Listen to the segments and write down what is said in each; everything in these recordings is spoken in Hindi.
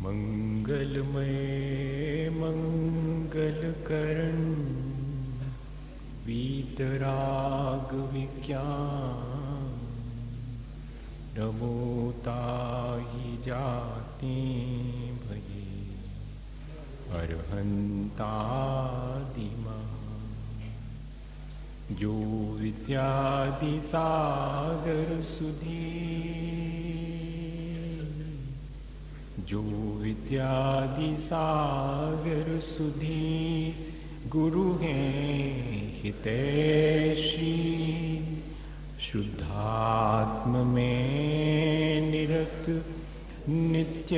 मंगलमय मंगलकरण वीतराग विज्ञान नमो ताहि जाति भये अरहंतादिमः जो विद्यादि सागर सुधी जो विद्यादि सागर सुधी गुरु हैं हितैषी शुद्धात्म में निरत नित्य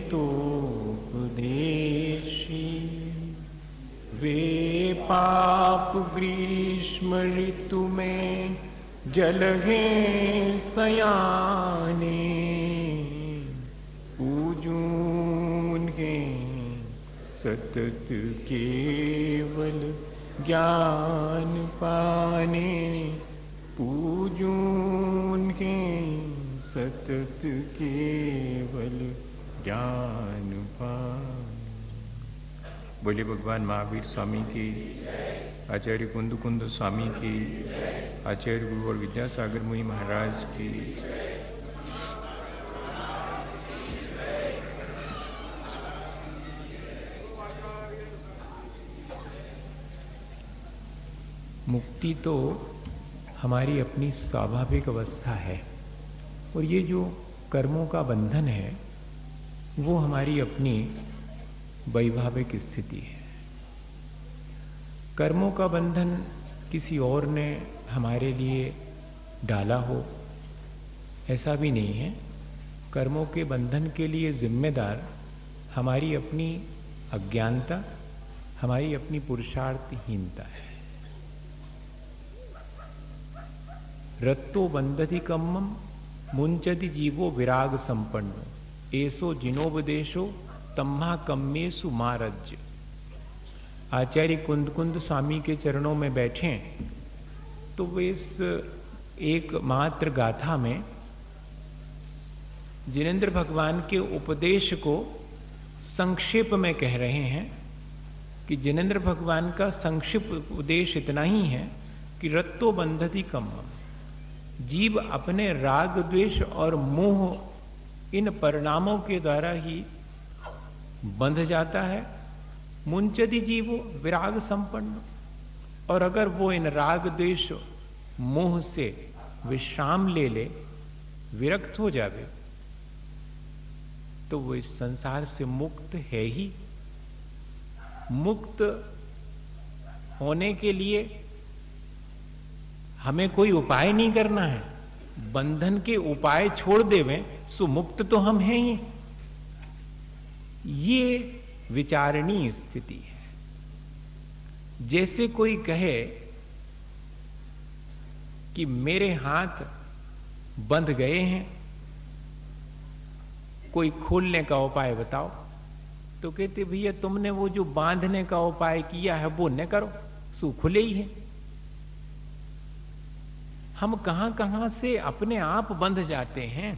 हितोपदेशी वे पाप ग्रीष्म ऋतु में जल हैं सयाने पूजून के सतत केवल ज्ञान पाने पूजून के सतत केवल ज्ञान पाने। बोले भगवान महावीर स्वामी की, आचार्य कुंद कुंद स्वामी की, आचार्य गुरु और विद्यासागर मुनि महाराज की। मुक्ति तो हमारी अपनी स्वाभाविक अवस्था है और ये जो कर्मों का बंधन है वो हमारी अपनी वैभाविक स्थिति है। कर्मों का बंधन किसी और ने हमारे लिए डाला हो ऐसा भी नहीं है। कर्मों के बंधन के लिए जिम्मेदार हमारी अपनी अज्ञानता, हमारी अपनी पुरुषार्थहीनता है। रत्तो बंधति कम्मम मुंचति जीवो विराग संपन्नो एसो जिनोपदेशो तम्हा कम्मेसु मारज्य। आचार्य कुंद कुंद स्वामी के चरणों में बैठे तो वे इस एक मात्र गाथा में जिनेंद्र भगवान के उपदेश को संक्षेप में कह रहे हैं कि जिनेंद्र भगवान का संक्षिप्त उपदेश इतना ही है कि रत्तो बंधति कम्मम, जीव अपने राग द्वेष और मोह इन परिणामों के द्वारा ही बंध जाता है। मुंचति जीवो विराग संपन्न, और अगर वो इन राग द्वेष मोह से विश्राम ले ले, विरक्त हो जावे, तो वो इस संसार से मुक्त है ही। मुक्त होने के लिए हमें कोई उपाय नहीं करना है। बंधन के उपाय छोड़ देवें सो मुक्त तो हम हैं ही। ये विचारणीय स्थिति है। जैसे कोई कहे कि मेरे हाथ बंध गए हैं, कोई खोलने का उपाय बताओ, तो कहते भैया तुमने वो जो बांधने का उपाय किया है वो न करो, सो खुले ही है। हम कहां कहां से अपने आप बंध जाते हैं।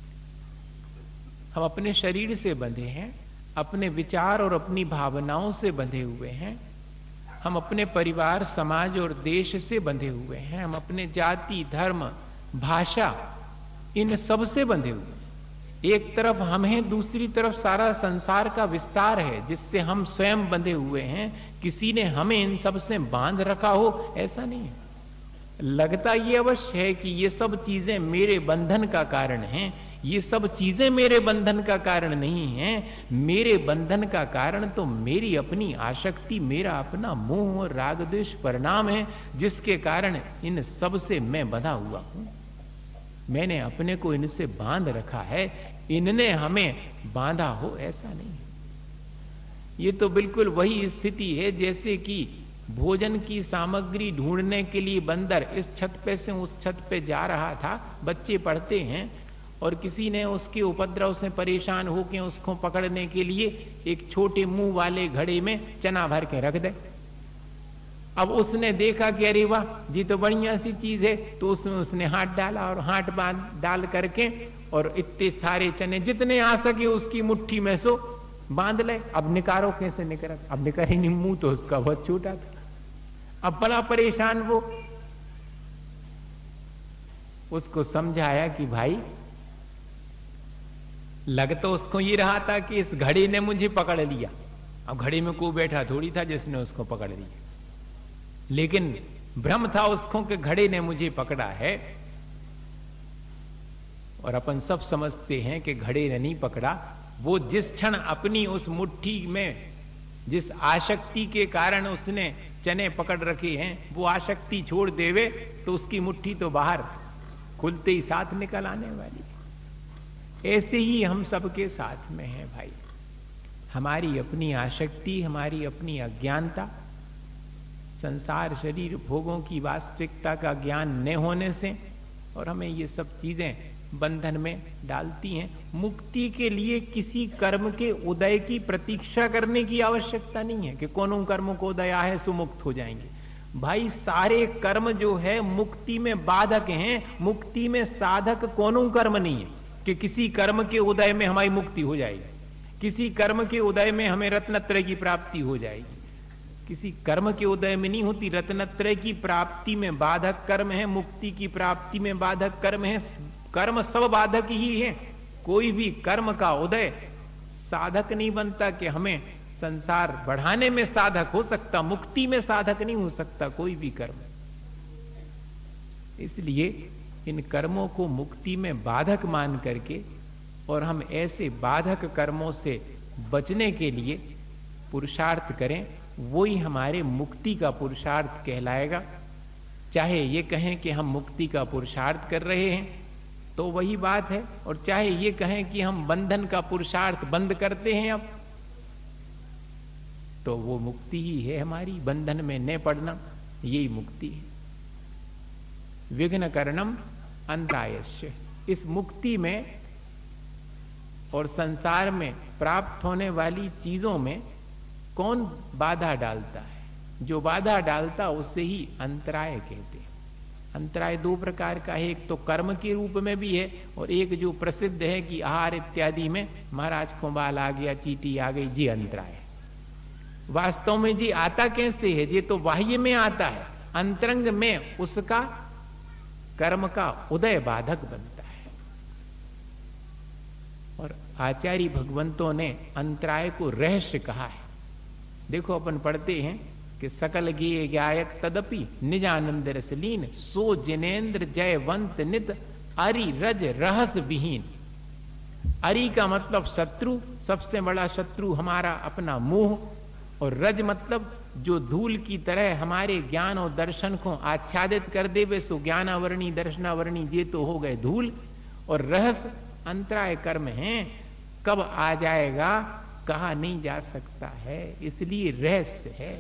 हम अपने शरीर से बंधे हैं, अपने विचार और अपनी भावनाओं से बंधे हुए हैं, हम अपने परिवार समाज और देश से बंधे हुए हैं, हम अपने जाति धर्म भाषा इन सब से बंधे हुए हैं। एक तरफ हम हैं, दूसरी तरफ सारा संसार का विस्तार है जिससे हम स्वयं बंधे हुए हैं। किसी ने हमें इन सब से बांध रखा हो ऐसा नहीं है। लगता ये अवश्य है कि ये सब चीजें मेरे बंधन का कारण हैं। ये सब चीजें मेरे बंधन का कारण नहीं है। मेरे बंधन का कारण तो मेरी अपनी आसक्ति, मेरा अपना मोह और राग द्वेष परिणाम है, जिसके कारण इन सब से मैं बंधा हुआ हूं। मैंने अपने को इनसे बांध रखा है, इनने हमें बांधा हो ऐसा नहीं है। ये तो बिल्कुल वही स्थिति है जैसे कि भोजन की सामग्री ढूंढने के लिए बंदर इस छत पे से उस छत पे जा रहा था। बच्चे पढ़ते हैं और किसी ने उसके उपद्रव से परेशान होकर उसको पकड़ने के लिए एक छोटे मुंह वाले घड़े में चना भर के रख दे। अब उसने देखा कि अरे वाह जी तो बढ़िया सी चीज है, तो उसमें उसने हाथ डाला और हाथ बांध डाल करके और इतने सारे चने जितने आ सके उसकी मुट्ठी में सो बांध ले, अब निकारो कैसे निकल, अब निकल ही नहीं, मुंह तो उसका बहुत छोटा था। अब बड़ा परेशान वो, उसको समझाया कि भाई, लग तो उसको ये रहा था कि इस घड़ी ने मुझे पकड़ लिया। अब घड़ी में कोई बैठा थोड़ी था जिसने उसको पकड़ लिया, लेकिन भ्रम था उसको कि घड़ी ने मुझे पकड़ा है। और अपन सब समझते हैं कि घड़ी ने नहीं पकड़ा, वो जिस क्षण अपनी उस मुट्ठी में जिस आसक्ति के कारण उसने चने पकड़ रखे हैं, वो आसक्ति छोड़ देवे तो उसकी मुट्ठी तो बाहर खुलते ही साथ निकल आने वाली। ऐसे ही हम सबके साथ में है भाई, हमारी अपनी आसक्ति, हमारी अपनी अज्ञानता, संसार शरीर भोगों की वास्तविकता का ज्ञान न होने से, और हमें ये सब चीजें बंधन में डालती हैं। मुक्ति के लिए किसी कर्म के उदय की प्रतीक्षा करने की आवश्यकता नहीं है कि कौन कर्मों को उदय है सो मुक्त हो जाएंगे। भाई सारे कर्म जो है मुक्ति में बाधक हैं, मुक्ति में साधक कौन कर्म नहीं है कि किसी कर्म के उदय में हमारी मुक्ति हो जाएगी, किसी कर्म के उदय में हमें रत्नत्रय की प्राप्ति हो जाएगी। किसी कर्म के उदय में नहीं होती। रत्नत्रय की प्राप्ति में बाधक कर्म है, मुक्ति की प्राप्ति में बाधक कर्म है। कर्म सब बाधक ही है। कोई भी कर्म का उदय साधक नहीं बनता कि हमें संसार बढ़ाने में साधक हो सकता, मुक्ति में साधक नहीं हो सकता कोई भी कर्म। इसलिए इन कर्मों को मुक्ति में बाधक मान करके और हम ऐसे बाधक कर्मों से बचने के लिए पुरुषार्थ करें, वो ही हमारे मुक्ति का पुरुषार्थ कहलाएगा। चाहे ये कहें कि हम मुक्ति का पुरुषार्थ कर रहे हैं तो वही बात है, और चाहे ये कहें कि हम बंधन का पुरुषार्थ बंद करते हैं अब, तो वो मुक्ति ही है हमारी। बंधन में न पड़ना, यही मुक्ति है। विघ्न करणम अंतरायस्य। इस मुक्ति में और संसार में प्राप्त होने वाली चीजों में कौन बाधा डालता है? जो बाधा डालता उसे ही अंतराय कहते हैं। अंतराय दो प्रकार का है, एक तो कर्म के रूप में भी है, और एक जो प्रसिद्ध है कि आहार इत्यादि में महाराज को बाल आ गया, चींटी आ गई, जी अंतराय। वास्तव में जी आता कैसे है? ये तो बाह्य में आता है, अंतरंग में उसका कर्म का उदय बाधक बनता है। और आचार्य भगवंतों ने अंतराय को रहस्य कहा है। देखो अपन पढ़ते हैं कि सकल गे गायक तदपि निज आनंद रसलीन, सो जिनेन्द्र जयवंत नित अरि रज रहस विहीन। अरि का मतलब शत्रु, सबसे बड़ा शत्रु हमारा अपना मोह, और रज मतलब जो धूल की तरह हमारे ज्ञान और दर्शन को आच्छादित कर देवे, सो ज्ञानावरणी दर्शनावरणी ये तो हो गए धूल। और रहस अंतराय कर्म है, कब आ जाएगा कहा नहीं जा सकता है, इसलिए रहस्य है।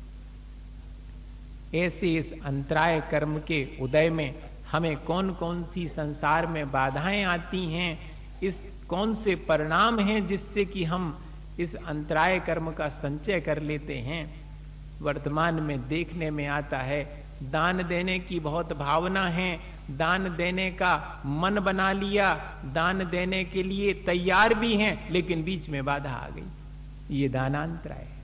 ऐसे इस अंतराय कर्म के उदय में हमें कौन कौन सी संसार में बाधाएं आती हैं, इस कौन से परिणाम हैं जिससे कि हम इस अंतराय कर्म का संचय कर लेते हैं, वर्तमान में देखने में आता है। दान देने की बहुत भावना है, दान देने का मन बना लिया, दान देने के लिए तैयार भी हैं, लेकिन बीच में बाधा आ गई। ये दानांतराय है।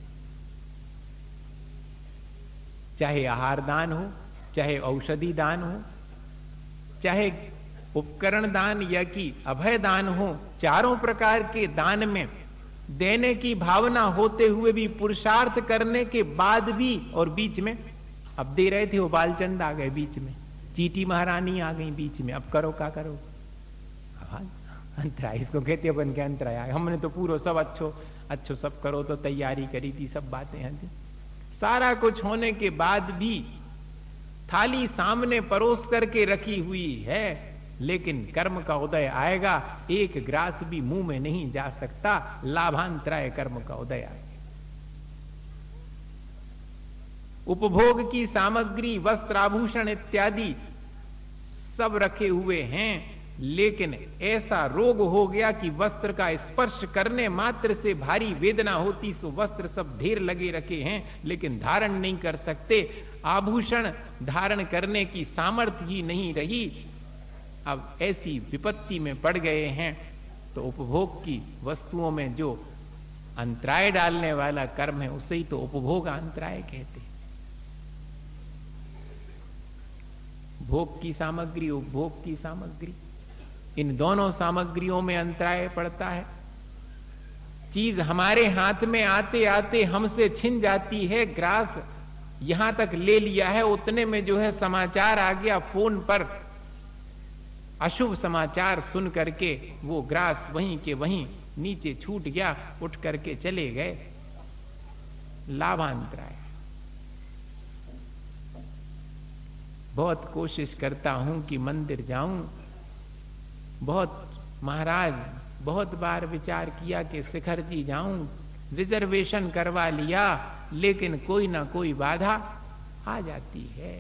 चाहे आहार दान हो, चाहे औषधि दान हो, चाहे उपकरण दान या कि अभय दान हो, चारों प्रकार के दान में देने की भावना होते हुए भी, पुरुषार्थ करने के बाद भी, और बीच में अब दे रहे थे वो बालचंद आ गए बीच में, चीटी महारानी आ गई बीच में, अब करो क्या करो। अंतराय इसको कहते अपन के अंतराय। हमने तो पूरा सब अच्छो सब करो तो तैयारी करी थी, सब बातें हैं थी, सारा कुछ होने के बाद भी थाली सामने परोस करके रखी हुई है, लेकिन कर्म का उदय आएगा, एक ग्रास भी मुंह में नहीं जा सकता, लाभांतराय कर्म का उदय आएगा। उपभोग की सामग्री, वस्त्र आभूषण इत्यादि सब रखे हुए हैं, लेकिन ऐसा रोग हो गया कि वस्त्र का स्पर्श करने मात्र से भारी वेदना होती, सो वस्त्र सब ढेर लगे रखे हैं लेकिन धारण नहीं कर सकते, आभूषण धारण करने की सामर्थ्य ही नहीं रही। अब ऐसी विपत्ति में पड़ गए हैं, तो उपभोग की वस्तुओं में जो अंतराय डालने वाला कर्म है उसे ही तो उपभोग अंतराय कहते हैं। भोग की सामग्री, उपभोग की सामग्री, इन दोनों सामग्रियों में अंतराय पड़ता है। चीज हमारे हाथ में आते आते हमसे छिन जाती है, ग्रास यहां तक ले लिया है, उतने में जो है समाचार आ गया फोन पर, अशुभ समाचार सुन करके वो ग्रास वहीं के वहीं नीचे छूट गया, उठ करके चले गए, लाभांतराय। बहुत कोशिश करता हूं कि मंदिर जाऊं, बहुत महाराज बहुत बार विचार किया कि शिखर जी जाऊं, रिजर्वेशन करवा लिया, लेकिन कोई ना कोई बाधा आ जाती है।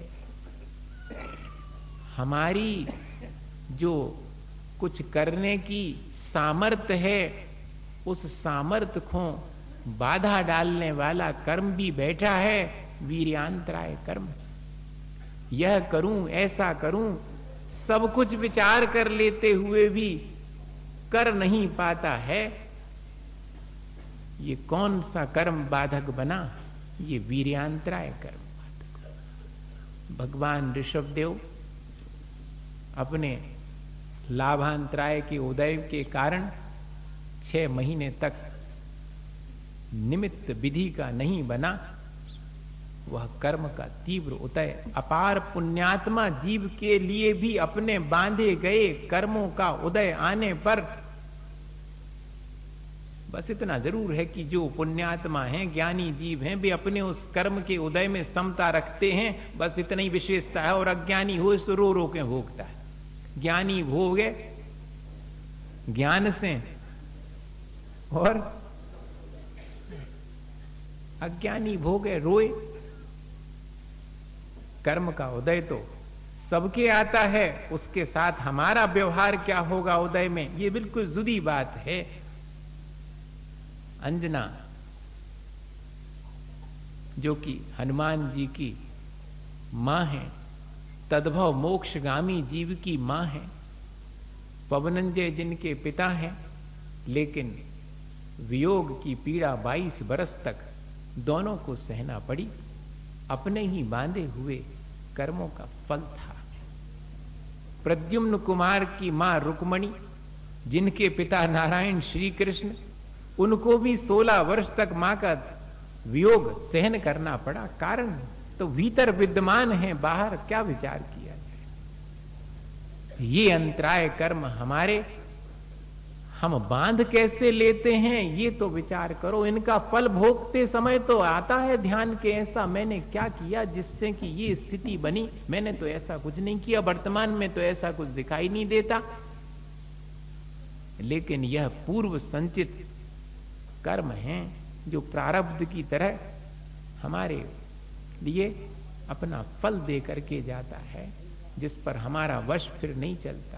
हमारी जो कुछ करने की सामर्थ्य है, उस सामर्थ्य को बाधा डालने वाला कर्म भी बैठा है, वीर्यांतराय कर्म। यह करूं, ऐसा करूं, सब कुछ विचार कर लेते हुए भी कर नहीं पाता है, ये कौन सा कर्म बाधक बना? ये वीर्यांतराय कर्म बाधक। भगवान ऋषभदेव अपने लाभांतराय के उदय के कारण 6 महीने तक निमित्त विधि का नहीं बना। वह कर्म का तीव्र उदय अपार पुण्यात्मा जीव के लिए भी अपने बांधे गए कर्मों का उदय आने पर बस इतना जरूर है कि जो पुण्यात्मा हैं, ज्ञानी जीव हैं, वे अपने उस कर्म के उदय में समता रखते हैं, बस इतना ही विशेषता है। और अज्ञानी हो सो रो रो के भोगता है। ज्ञानी भोगे ज्ञान से और अज्ञानी भोगे रोए। कर्म का उदय तो सबके आता है, उसके साथ हमारा व्यवहार क्या होगा उदय में, ये बिल्कुल जुदी बात है। अंजना जो कि हनुमान जी की मां है, तद्भव मोक्षगामी जीव की मां है, पवनंजय जिनके पिता हैं, लेकिन वियोग की पीड़ा 22 बरस तक दोनों को सहना पड़ी। अपने ही बांधे हुए कर्मों का फल था। प्रद्युम्न कुमार की मां रुक्मणी, जिनके पिता नारायण श्री कृष्ण, उनको भी 16 वर्ष तक मां का वियोग सहन करना पड़ा। कारण तो भीतर विद्यमान है, बाहर क्या विचार किया जाए। ये अंतराय कर्म हमारे हम बांध कैसे लेते हैं, ये तो विचार करो। इनका फल भोगते समय तो आता है ध्यान के, ऐसा मैंने क्या किया जिससे कि ये स्थिति बनी। मैंने तो ऐसा कुछ नहीं किया, वर्तमान में तो ऐसा कुछ दिखाई नहीं देता। लेकिन यह पूर्व संचित कर्म हैं जो प्रारब्ध की तरह हमारे लिए अपना फल दे करके जाता है, जिस पर हमारा वश फिर नहीं चलता।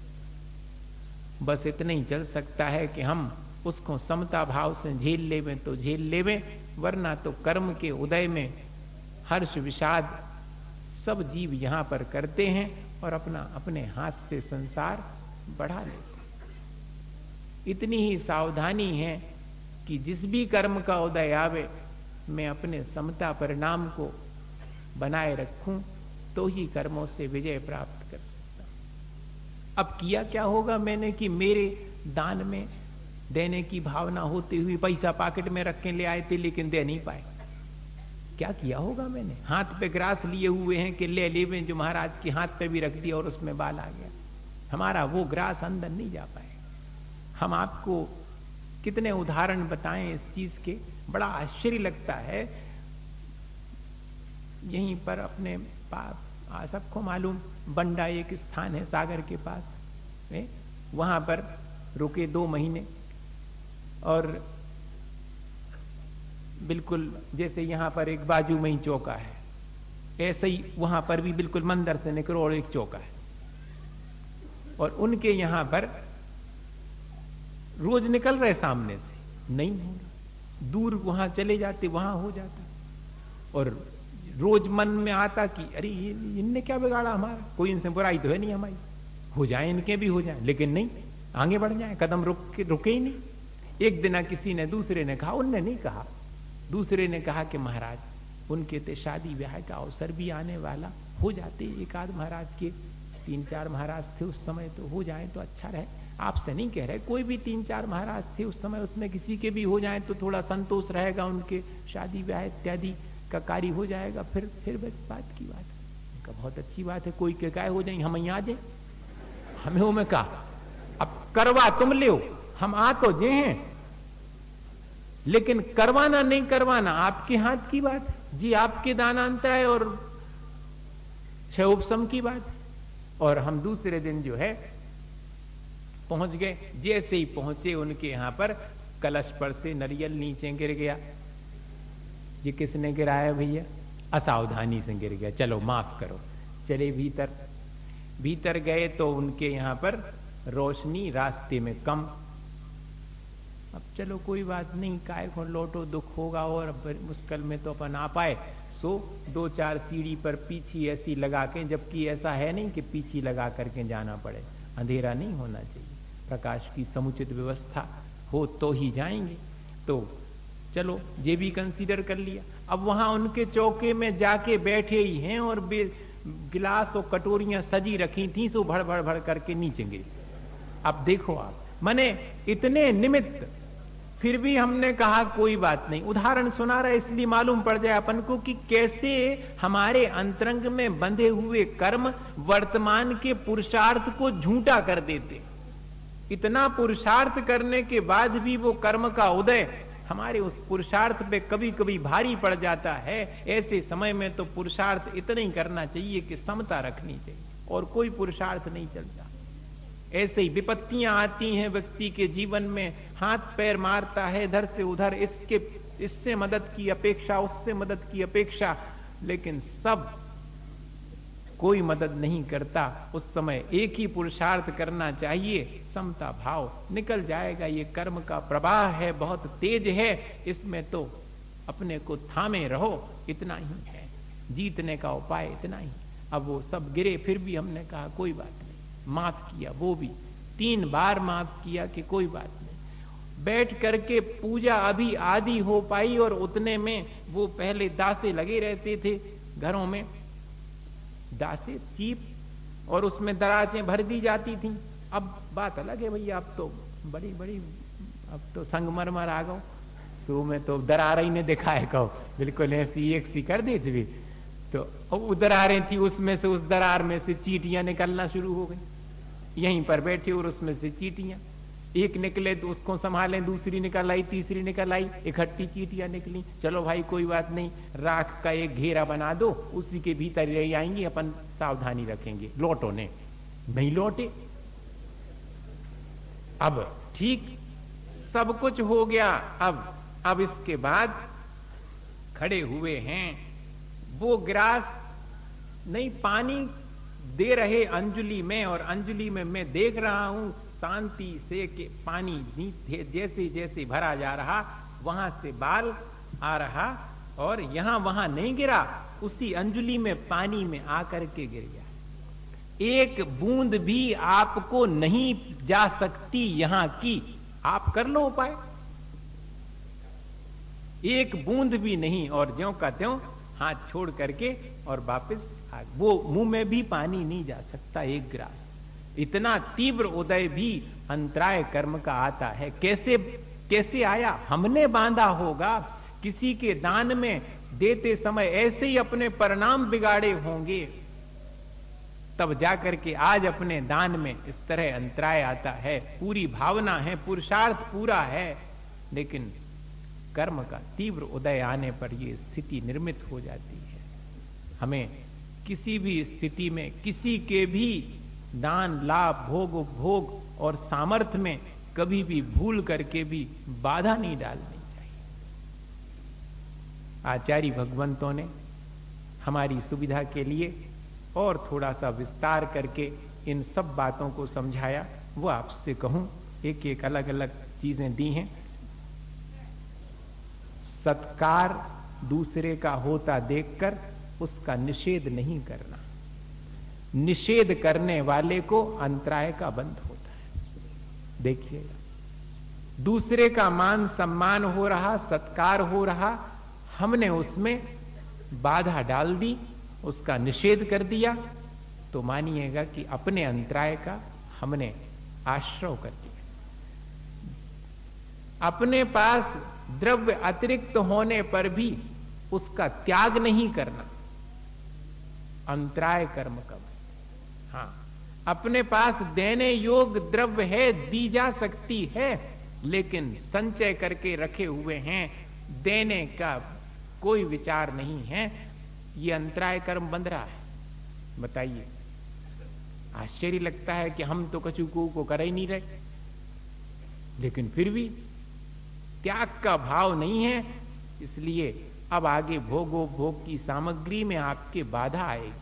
बस इतना ही चल सकता है कि हम उसको समता भाव से झेल लेवें तो झेल लेवें, वरना तो कर्म के उदय में हर्ष विषाद सब जीव यहां पर करते हैं और अपना अपने हाथ से संसार बढ़ा लेते हैं। इतनी ही सावधानी है कि जिस भी कर्म का उदय आवे, मैं अपने समता परिणाम को बनाए रखूं तो ही कर्मों से विजय प्राप्त कर सकता हूं। अब किया क्या होगा मैंने कि मेरे दान में देने की भावना होती हुई पैसा पॉकेट में रख के ले आए थे, लेकिन दे नहीं पाए। क्या किया होगा मैंने? हाथ पे ग्रास लिए हुए हैं कि ले लेवे, जो महाराज के हाथ पे भी रख दिया और उसमें बाल आ गया। हमारा वो ग्रास अंदर नहीं जा पाए। हम आपको कितने उदाहरण बताएं इस चीज के, बड़ा आश्चर्य लगता है। यहीं पर अपने पास सबको मालूम बंडा एक स्थान है सागर के पास, वहां पर रुके 2 महीने, और बिल्कुल जैसे यहां पर एक बाजू में ही चौका है, ऐसे ही वहां पर भी बिल्कुल मंदिर से निकलो और एक चौका है। और उनके यहां पर रोज निकल रहे सामने से, नहीं हो रहा, दूर वहां चले जाते, वहां हो जाता। और रोज मन में आता कि अरे इनने क्या बिगाड़ा हमारा, कोई इनसे बुराई तो है नहीं हमारी, हो जाए इनके भी हो जाए, लेकिन नहीं, आगे बढ़ जाए, कदम रुके ही नहीं। एक दिन किसी ने, दूसरे ने कहा, उनने नहीं कहा, दूसरे ने कहा कि महाराज उनके ते शादी ब्याह का अवसर भी आने वाला, हो जाते एक आध महाराज के, 3-4 महाराज थे उस समय, तो हो जाए तो अच्छा रहे। आपसे नहीं कह रहे, कोई भी 3-4 महाराज थे उस समय, उसमें किसी के भी हो जाए तो थोड़ा संतोष रहेगा, उनके शादी ब्याह इत्यादि का कार्य हो जाएगा, फिर बात की बात है। बहुत अच्छी बात है, कोई के काय हो जाए, हम यहाँ आ जाए, हमें वो में कहा, अब करवा तुम ले, हम आ तो जे हैं, लेकिन करवाना नहीं करवाना आपके हाथ की बात है जी, आपके दानांतराय और छह उपसम की बात है। और हम दूसरे दिन जो है पहुंच गए, जैसे ही पहुंचे उनके यहां पर कलश पर से नरियल नीचे गिर गया। ये किसने गिराया भैया? असावधानी से गिर गया, चलो माफ करो। चले भीतर गए तो उनके यहां पर रोशनी रास्ते में कम। अब चलो कोई बात नहीं, काय को लौटो, दुख होगा और मुश्किल में तो अपन आ पाए, सो 2-4 सीढ़ी पर पीछी ऐसी लगा के, जबकि ऐसा है नहीं कि पीछी लगा करके जाना पड़े, अंधेरा नहीं होना चाहिए, प्रकाश की समुचित व्यवस्था हो तो ही जाएंगे। तो चलो ये भी कंसीडर कर लिया। अब वहां उनके चौके में जाके बैठे ही हैं और गिलास और कटोरियां सजी रखी थी, सो भड़ भड़ भड़ करके नीचे गिरी। अब देखो आप, माने इतने निमित्त, फिर भी हमने कहा कोई बात नहीं। उदाहरण सुना रहा है इसलिए मालूम पड़ जाए अपन को कि कैसे हमारे अंतरंग में बंधे हुए कर्म वर्तमान के पुरुषार्थ को झूठा कर देते। इतना पुरुषार्थ करने के बाद भी वो कर्म का उदय हमारे उस पुरुषार्थ पे कभी कभी भारी पड़ जाता है। ऐसे समय में तो पुरुषार्थ इतना ही करना चाहिए कि समता रखनी चाहिए, और कोई पुरुषार्थ नहीं चलता। ऐसे ही विपत्तियां आती हैं व्यक्ति के जीवन में, हाथ पैर मारता है इधर से उधर, इससे मदद की अपेक्षा, उससे मदद की अपेक्षा, लेकिन सब कोई मदद नहीं करता। उस समय एक ही पुरुषार्थ करना चाहिए, समता भाव, निकल जाएगा। ये कर्म का प्रवाह है, बहुत तेज है, इसमें तो अपने को थामे रहो, इतना ही है जीतने का उपाय, इतना ही। अब वो सब गिरे, फिर भी हमने कहा कोई बात नहीं, माफ किया, वो भी 3 बार माफ किया कि कोई बात नहीं। बैठ करके पूजा अभी आधी हो पाई और उतने में वो पहले दासे लगे रहते थे घरों में, दासे चीप, और उसमें दराजें भर दी जाती थी। अब बात अलग है भैया, अब तो बड़ी बड़ी, अब तो संगमरमर आ गओ, शुरू में तो दरार ही ने दिखाए कहो, बिल्कुल ऐसी एक सी कर दी थी। तो वो दरारें थी, उसमें से, उस दरार में से चीटियां निकलना शुरू हो गई। यहीं पर बैठे और उसमें से चीटियां, एक निकले तो उसको संभालें, दूसरी निकल आई, तीसरी निकल आई, इकट्ठी चीटियां निकली। चलो भाई कोई बात नहीं, राख का एक घेरा बना दो, उसी के भीतर रह आएंगी, अपन सावधानी रखेंगे। लौटो ने नहीं लौटे। अब ठीक सब कुछ हो गया। अब इसके बाद खड़े हुए हैं, वो गिलास नहीं, पानी दे रहे अंजलि में, और अंजलि में मैं देख रहा हूं शांति से कि पानी जैसे जैसे भरा जा रहा, वहां से बाल आ रहा, और यहां वहां नहीं गिरा, उसी अंजलि में पानी में आकर के गिर गया। एक बूंद भी आपको नहीं जा सकती यहां की, आप कर लो उपाय, एक बूंद भी नहीं, और ज्यों का त्यों हाथ छोड़ करके और वापस वो मुंह में भी पानी नहीं जा सकता एक गिलास। इतना तीव्र उदय भी अंतराय कर्म का आता है। कैसे कैसे आया? हमने बांधा होगा, किसी के दान में देते समय ऐसे ही अपने परिणाम बिगाड़े होंगे, तब जाकर के आज अपने दान में इस तरह अंतराय आता है। पूरी भावना है, पुरुषार्थ पूरा है, लेकिन कर्म का तीव्र उदय आने पर यह स्थिति निर्मित हो जाती है। हमें किसी भी स्थिति में किसी के भी दान, लाभ, भोग, उपभोग और सामर्थ्य में कभी भी भूल करके भी बाधा नहीं डालनी चाहिए। आचार्य भगवंतों ने हमारी सुविधा के लिए और थोड़ा सा विस्तार करके इन सब बातों को समझाया। वो आपसे कहूं, एक एक अलग अलग चीजें दी हैं। सत्कार दूसरे का होता देखकर उसका निषेध नहीं करना, निषेध करने वाले को अंतराय का बंध होता है। देखिएगा, दूसरे का मान सम्मान हो रहा, सत्कार हो रहा, हमने उसमें बाधा डाल दी, उसका निषेध कर दिया, तो मानिएगा कि अपने अंतराय का हमने आश्रय कर दिया। अपने पास द्रव्य अतिरिक्त होने पर भी उसका त्याग नहीं करना, अंतराय कर्म का। हां, अपने पास देने योग्य द्रव्य है, दी जा सकती है, लेकिन संचय करके रखे हुए हैं, देने का कोई विचार नहीं है, ये अंतराय कर्म बंध रहा है। बताइए, आश्चर्य लगता है कि हम तो कछु को कर ही नहीं रहे, लेकिन फिर भी त्याग का भाव नहीं है, इसलिए अब आगे भोगो, भोग की सामग्री में आपके बाधा आएगी।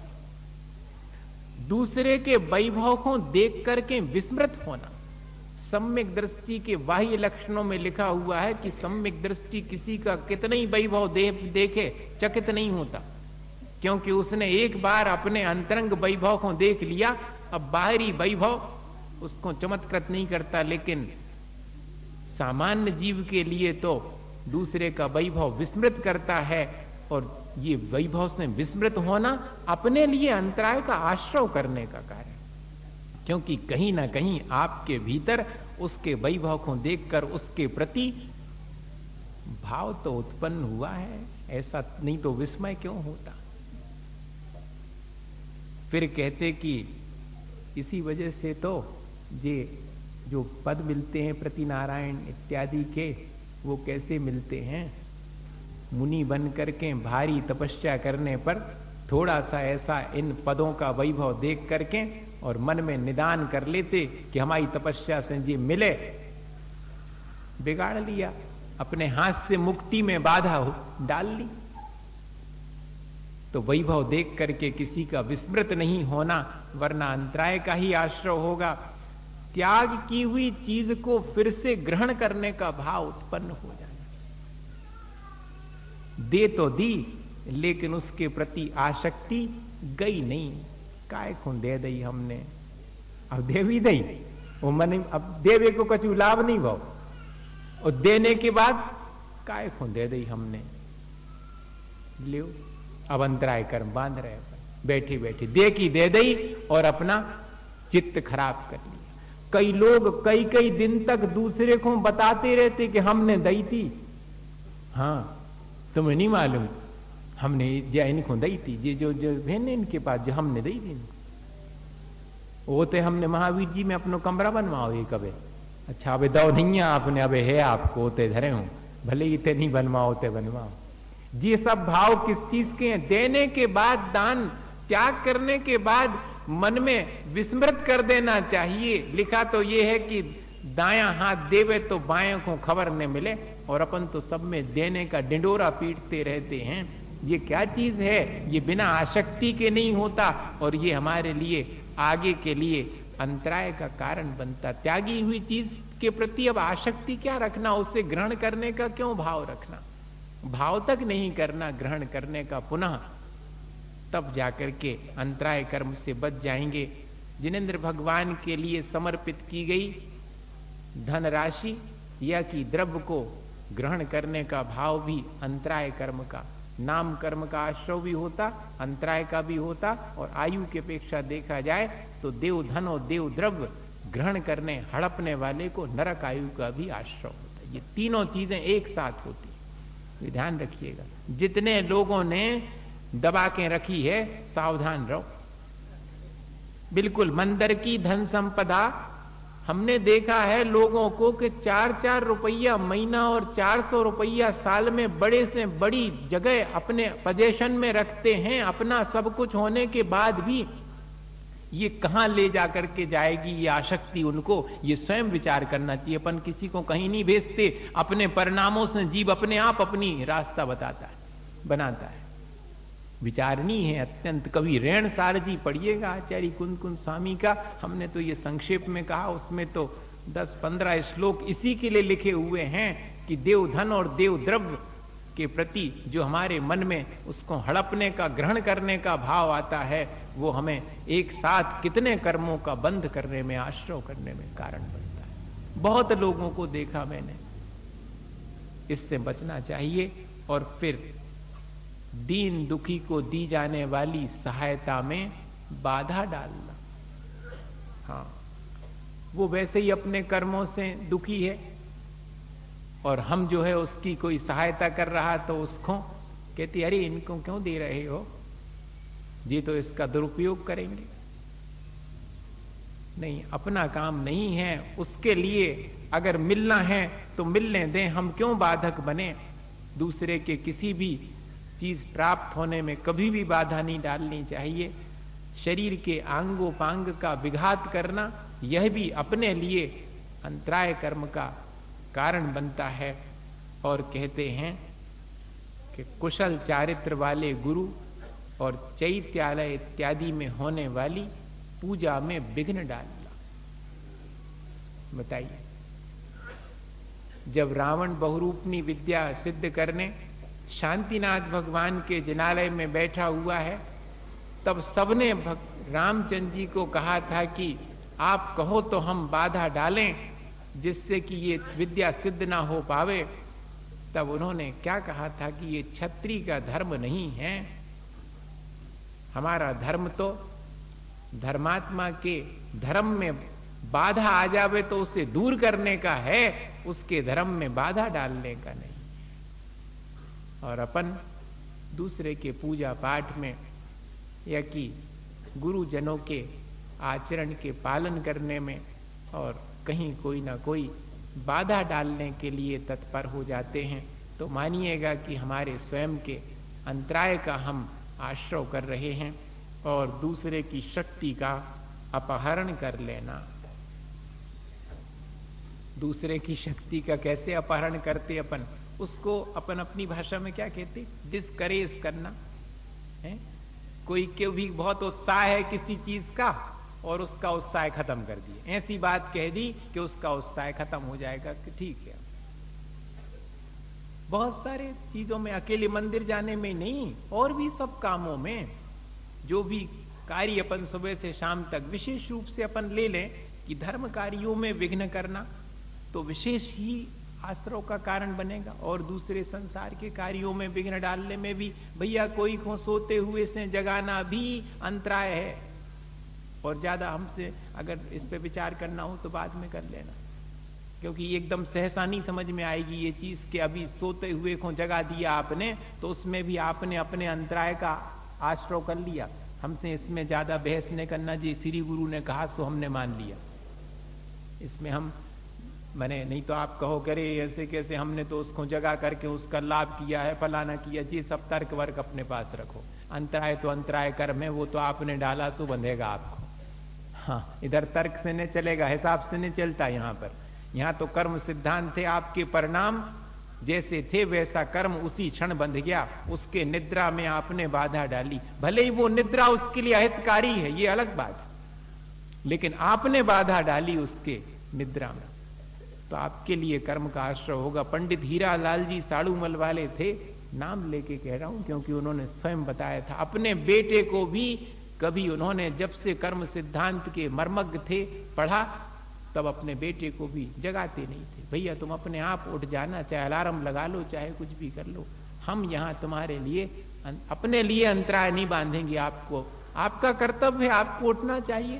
दूसरे के वैभव को देख करके विस्मृत होना, सम्यक दृष्टि के बाह्य लक्षणों में लिखा हुआ है कि सम्यक दृष्टि किसी का कितना ही वैभव देखे चकित नहीं होता, क्योंकि उसने एक बार अपने अंतरंग वैभव को देख लिया। अब बाहरी वैभव उसको चमत्कृत नहीं करता, लेकिन सामान्य जीव के लिए तो दूसरे का वैभव विस्मृत करता है, और ये वैभव से विस्मृत होना अपने लिए अंतराय का आश्रय करने का कार्य, क्योंकि कहीं ना कहीं आपके भीतर उसके वैभव को देखकर उसके प्रति भाव तो उत्पन्न हुआ है, ऐसा नहीं तो विस्मय क्यों होता। फिर कहते कि इसी वजह से तो ये जो पद मिलते हैं प्रति नारायण इत्यादि के, वो कैसे मिलते हैं? मुनि बन करके भारी तपस्या करने पर थोड़ा सा ऐसा इन पदों का वैभव देख करके और मन में निदान कर लेते कि हमारी तपस्या से जी मिले, बिगाड़ लिया, अपने हाथ से मुक्ति में बाधा डाल ली। तो वैभव देख करके किसी का विस्मृत नहीं होना, वरना अंतराय का ही आश्रय होगा। त्याग की हुई चीज को फिर से ग्रहण करने का भाव उत्पन्न हो जाना। दे तो दी, लेकिन उसके प्रति आसक्ति गई नहीं। काय को दे दी हमने, अब दे भी दई, वो मन अब देवे को कछु लाभ नहीं भाव, और देने के बाद काय को दे दी हमने, लियो अब अंतराय कर्म बांध रहे, बैठी बैठी दे की दे दी और अपना चित्त खराब कर लिया। कई लोग कई कई दिन तक दूसरे को बताते रहते कि हमने दी थी, हां तुम्हें नहीं मालूम, हमने जो इनको दी थी, ये जो बहन इनके पास जो हमने दी थी, वो तो हमने महावीर जी में अपनो कमरा बनवाओ ये कबे, अच्छा अबे दो नहीं है आपने, अबे है आपको ते धरे हूं, भले ही ते नहीं बनवाओ ते बनवाओ। ये सब भाव किस चीज के हैं? देने के बाद, दान त्याग करने के बाद मन में विस्मृत कर देना चाहिए। लिखा तो ये है कि दायां हाथ देवे तो बाएं को खबर न मिले, और अपन तो सब में देने का डिंडोरा पीटते रहते हैं। ये क्या चीज है? ये बिना आसक्ति के नहीं होता, और ये हमारे लिए आगे के लिए अंतराय का कारण बनता। त्यागी हुई चीज के प्रति अब आसक्ति क्या रखना, उसे ग्रहण करने का क्यों भाव रखना? भाव तक नहीं करना ग्रहण करने का, पुनः तब जाकर के अंतराय कर्म से बच जाएंगे। जिनेंद्र भगवान के लिए समर्पित की गई धनराशि या कि द्रव्य को ग्रहण करने का भाव भी अंतराय कर्म का, नाम कर्म का आश्रय भी होता, अंतराय का भी होता। और आयु की अपेक्षा देखा जाए तो देव धन और देव द्रव्य ग्रहण करने हड़पने वाले को नरक आयु का भी आश्रय होता। ये तीनों चीजें एक साथ होती, ध्यान रखिएगा। जितने लोगों ने दबा के रखी है, सावधान रहो। बिल्कुल मंदिर की धन संपदा, हमने देखा है लोगों को कि 4-4 रुपया महीना और 400 रुपया साल में बड़े से बड़ी जगह अपने पोजीशन में रखते हैं। अपना सब कुछ होने के बाद भी ये कहां ले जाकर के जाएगी ये आसक्ति उनको, ये स्वयं विचार करना चाहिए। अपन किसी को कहीं नहीं भेजते, अपने परिणामों से जीव अपने आप अपनी रास्ता बताता है, बनाता है। विचारनी है अत्यंत। कभी रेण सारजी पढ़िएगा आचार्य कुंद कुंद स्वामी का, हमने तो ये संक्षेप में कहा, उसमें तो 10-15 श्लोक इसी के लिए लिखे हुए हैं कि देव धन और देव द्रव्य के प्रति जो हमारे मन में उसको हड़पने का, ग्रहण करने का भाव आता है, वो हमें एक साथ कितने कर्मों का बंध करने में, आश्रय करने में कारण बनता है। बहुत लोगों को देखा मैंने। इससे बचना चाहिए। और फिर दीन दुखी को दी जाने वाली सहायता में बाधा डालना। हाँ, वो वैसे ही अपने कर्मों से दुखी है और हम जो है उसकी कोई सहायता कर रहा तो उसको कहती अरे इनको क्यों दे रहे हो, जी तो इसका दुरुपयोग करेंगे। नहीं, अपना काम नहीं है, उसके लिए अगर मिलना है तो मिलने दें, हम क्यों बाधक बने। दूसरे के किसी भी चीज प्राप्त होने में कभी भी बाधा नहीं डालनी चाहिए। शरीर के आंगोपांग का विघात करना यह भी अपने लिए अंतराय कर्म का कारण बनता है। और कहते हैं कि कुशल चारित्र वाले गुरु और चैत्यालय इत्यादि में होने वाली पूजा में विघ्न डालना। बताइए, जब रावण बहुरूपनी विद्या सिद्ध करने शांतिनाथ भगवान के जिनालय में बैठा हुआ है, तब सबने रामचंद्र जी को कहा था कि आप कहो तो हम बाधा डालें जिससे कि ये विद्या सिद्ध ना हो पावे। तब उन्होंने क्या कहा था कि ये क्षत्रिय का धर्म नहीं है, हमारा धर्म तो धर्मात्मा के धर्म में बाधा आ जावे तो उसे दूर करने का है, उसके धर्म में बाधा डालने का नहीं। और अपन दूसरे के पूजा पाठ में या कि गुरुजनों के आचरण के पालन करने में और कहीं कोई ना कोई बाधा डालने के लिए तत्पर हो जाते हैं, तो मानिएगा कि हमारे स्वयं के अंतराय का हम आश्रय कर रहे हैं और दूसरे की शक्ति का अपहरण कर लेना। दूसरे की शक्ति का कैसे अपहरण करते अपन, उसको अपन अपनी भाषा में क्या कहते, डिस्करेज करना है। कोई के भी बहुत उत्साह है किसी चीज का और उसका उत्साह खत्म कर दिया, ऐसी बात कह दी कि उसका उत्साह खत्म हो जाएगा कि ठीक है। बहुत सारे चीजों में, अकेले मंदिर जाने में नहीं, और भी सब कामों में जो भी कार्य अपन सुबह से शाम तक विशेष रूप से अपन ले लें कि धर्म कार्यों में विघ्न करना तो विशेष ही आश्रय का कारण बनेगा। और दूसरे संसार के कार्यों में विघ्न डालने में भी, भैया कोई को सोते हुए से जगाना भी अंतराय है। और ज्यादा हमसे अगर इस पे विचार करना हो तो बाद में कर लेना, क्योंकि एकदम सहसा नहीं समझ में आएगी ये चीज कि अभी सोते हुए को जगा दिया आपने, तो उसमें भी आपने अपने अंतराय का आश्रय कर लिया। हमसे इसमें ज्यादा बहस नहीं करना, जी श्री गुरु ने कहा सो हमने मान लिया। इसमें हम मैंने नहीं तो आप कहो करे ऐसे कैसे, हमने तो उसको जगा करके उसका लाभ किया है, फलाना किया, जी सब तर्क वर्क अपने पास रखो। अंतराय तो अंतराय कर्म है, वो तो आपने डाला सो बंधेगा आपको। हाँ, इधर तर्क से नहीं चलेगा, हिसाब से नहीं चलता यहाँ पर। यहाँ तो कर्म सिद्धांत थे, आपके परिणाम जैसे थे वैसा कर्म उसी क्षण बंध गया। उसके निद्रा में आपने बाधा डाली, भले ही वो निद्रा उसके लिए अहितकारी है, ये अलग बात, लेकिन आपने बाधा डाली उसके निद्रा में, तो आपके लिए कर्म का आश्रय होगा। पंडित हीरा लाल जी साड़ूमल वाले थे, नाम लेके कह रहा हूं क्योंकि उन्होंने स्वयं बताया था। अपने बेटे को भी कभी उन्होंने, जब से कर्म सिद्धांत के मर्मज्ञ थे, पढ़ा, तब अपने बेटे को भी जगाते नहीं थे। भैया तुम अपने आप उठ जाना, चाहे अलार्म लगा लो, चाहे कुछ भी कर लो, हम यहां तुम्हारे लिए अपने लिए अंतराय नहीं बांधेंगे आपको। आपका कर्तव्य है, आपको उठना चाहिए,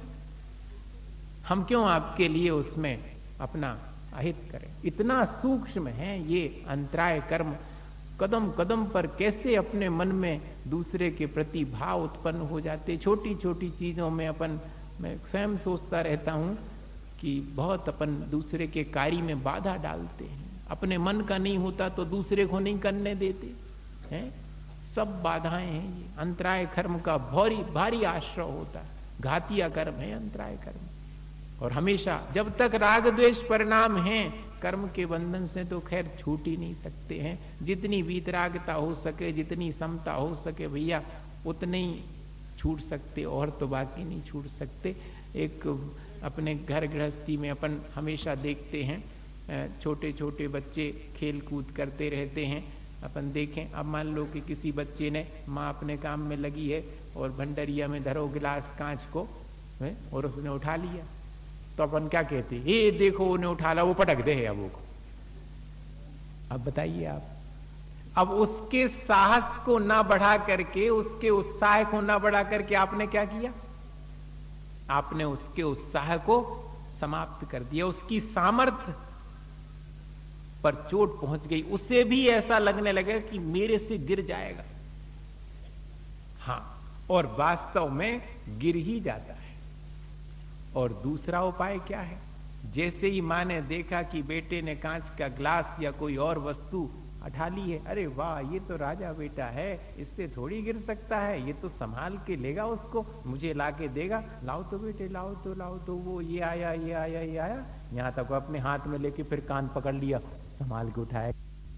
हम क्यों आपके लिए उसमें अपना अहित करें। इतना सूक्ष्म है ये अंतराय कर्म, कदम कदम पर कैसे अपने मन में दूसरे के प्रति भाव उत्पन्न हो जाते। छोटी छोटी चीजों में अपन, मैं स्वयं सोचता रहता हूं कि बहुत अपन दूसरे के कार्य में बाधा डालते हैं। अपने मन का नहीं होता तो दूसरे को नहीं करने देते हैं, सब बाधाएं हैं। ये अंतराय कर्म का भारी भारी आश्रय होता है, घातिया कर्म है अंतराय कर्म। और हमेशा जब तक राग द्वेष परिणाम है कर्म के बंधन से तो खैर छूट ही नहीं सकते हैं। जितनी वीतरागता हो सके, जितनी समता हो सके भैया, उतने ही छूट सकते, और तो बाकी नहीं छूट सकते। एक अपने घर गृहस्थी में अपन हमेशा देखते हैं, छोटे छोटे बच्चे खेल कूद करते रहते हैं। अपन देखें, अब मान लो कि किसी बच्चे ने, माँ अपने काम में लगी है और भंडरिया में धरो गिलास कांच को, और उसने उठा लिया, तो अपन क्या कहते हैं, ये देखो उन्हें उठा ला, वो पटक दे है अब वो को। अब बताइए आप, अब उसके साहस को ना बढ़ा करके, उसके उत्साह को ना बढ़ा करके आपने क्या किया? आपने उसके उत्साह को समाप्त कर दिया। उसकी सामर्थ्य पर चोट पहुंच गई, उसे भी ऐसा लगने लगा कि मेरे से गिर जाएगा। हां, और वास्तव में गिर ही जाता है। और दूसरा उपाय क्या है? जैसे ही मां ने देखा कि बेटे ने कांच का ग्लास या कोई और वस्तु उठा ली है, अरे वाह, ये तो राजा बेटा है, इससे थोड़ी गिर सकता है, ये तो संभाल के लेगा उसको, मुझे लाके देगा, लाओ तो बेटे, लाओ तो, लाओ तो। वो ये आया, ये आया, ये आया, यहां तक अपने हाथ में लेके फिर कान पकड़ लिया, संभाल के उठाया।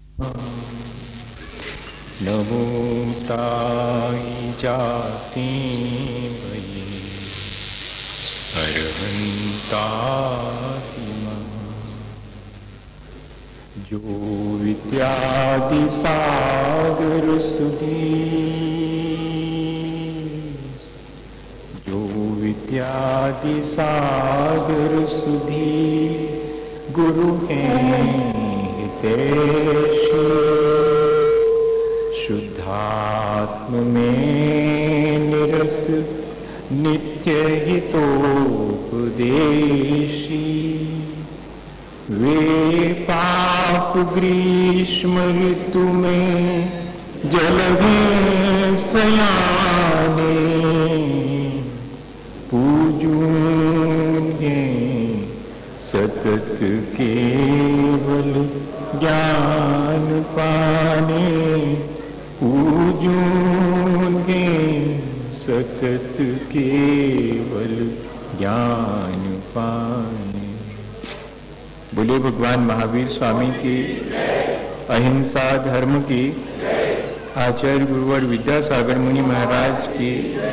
नमो ताई जाती भई अरहंता जो विद्यादि सागर सुधी, जो विद्यादि सागर सुधी गुरु हैं हितैषी, शुद्धात्म में निरत नित्य हितोपदेशी, वे पाप ग्रीष्म ऋतु में जलगे सयाने, पूजूंगे सतत केवल ज्ञान पाने, पूजूंगे सतत केवल ज्ञान पाने। बोले भगवान महावीर स्वामी की, अहिंसा धर्म की, आचार्य गुरुवर विद्यासागर मुनि महाराज की।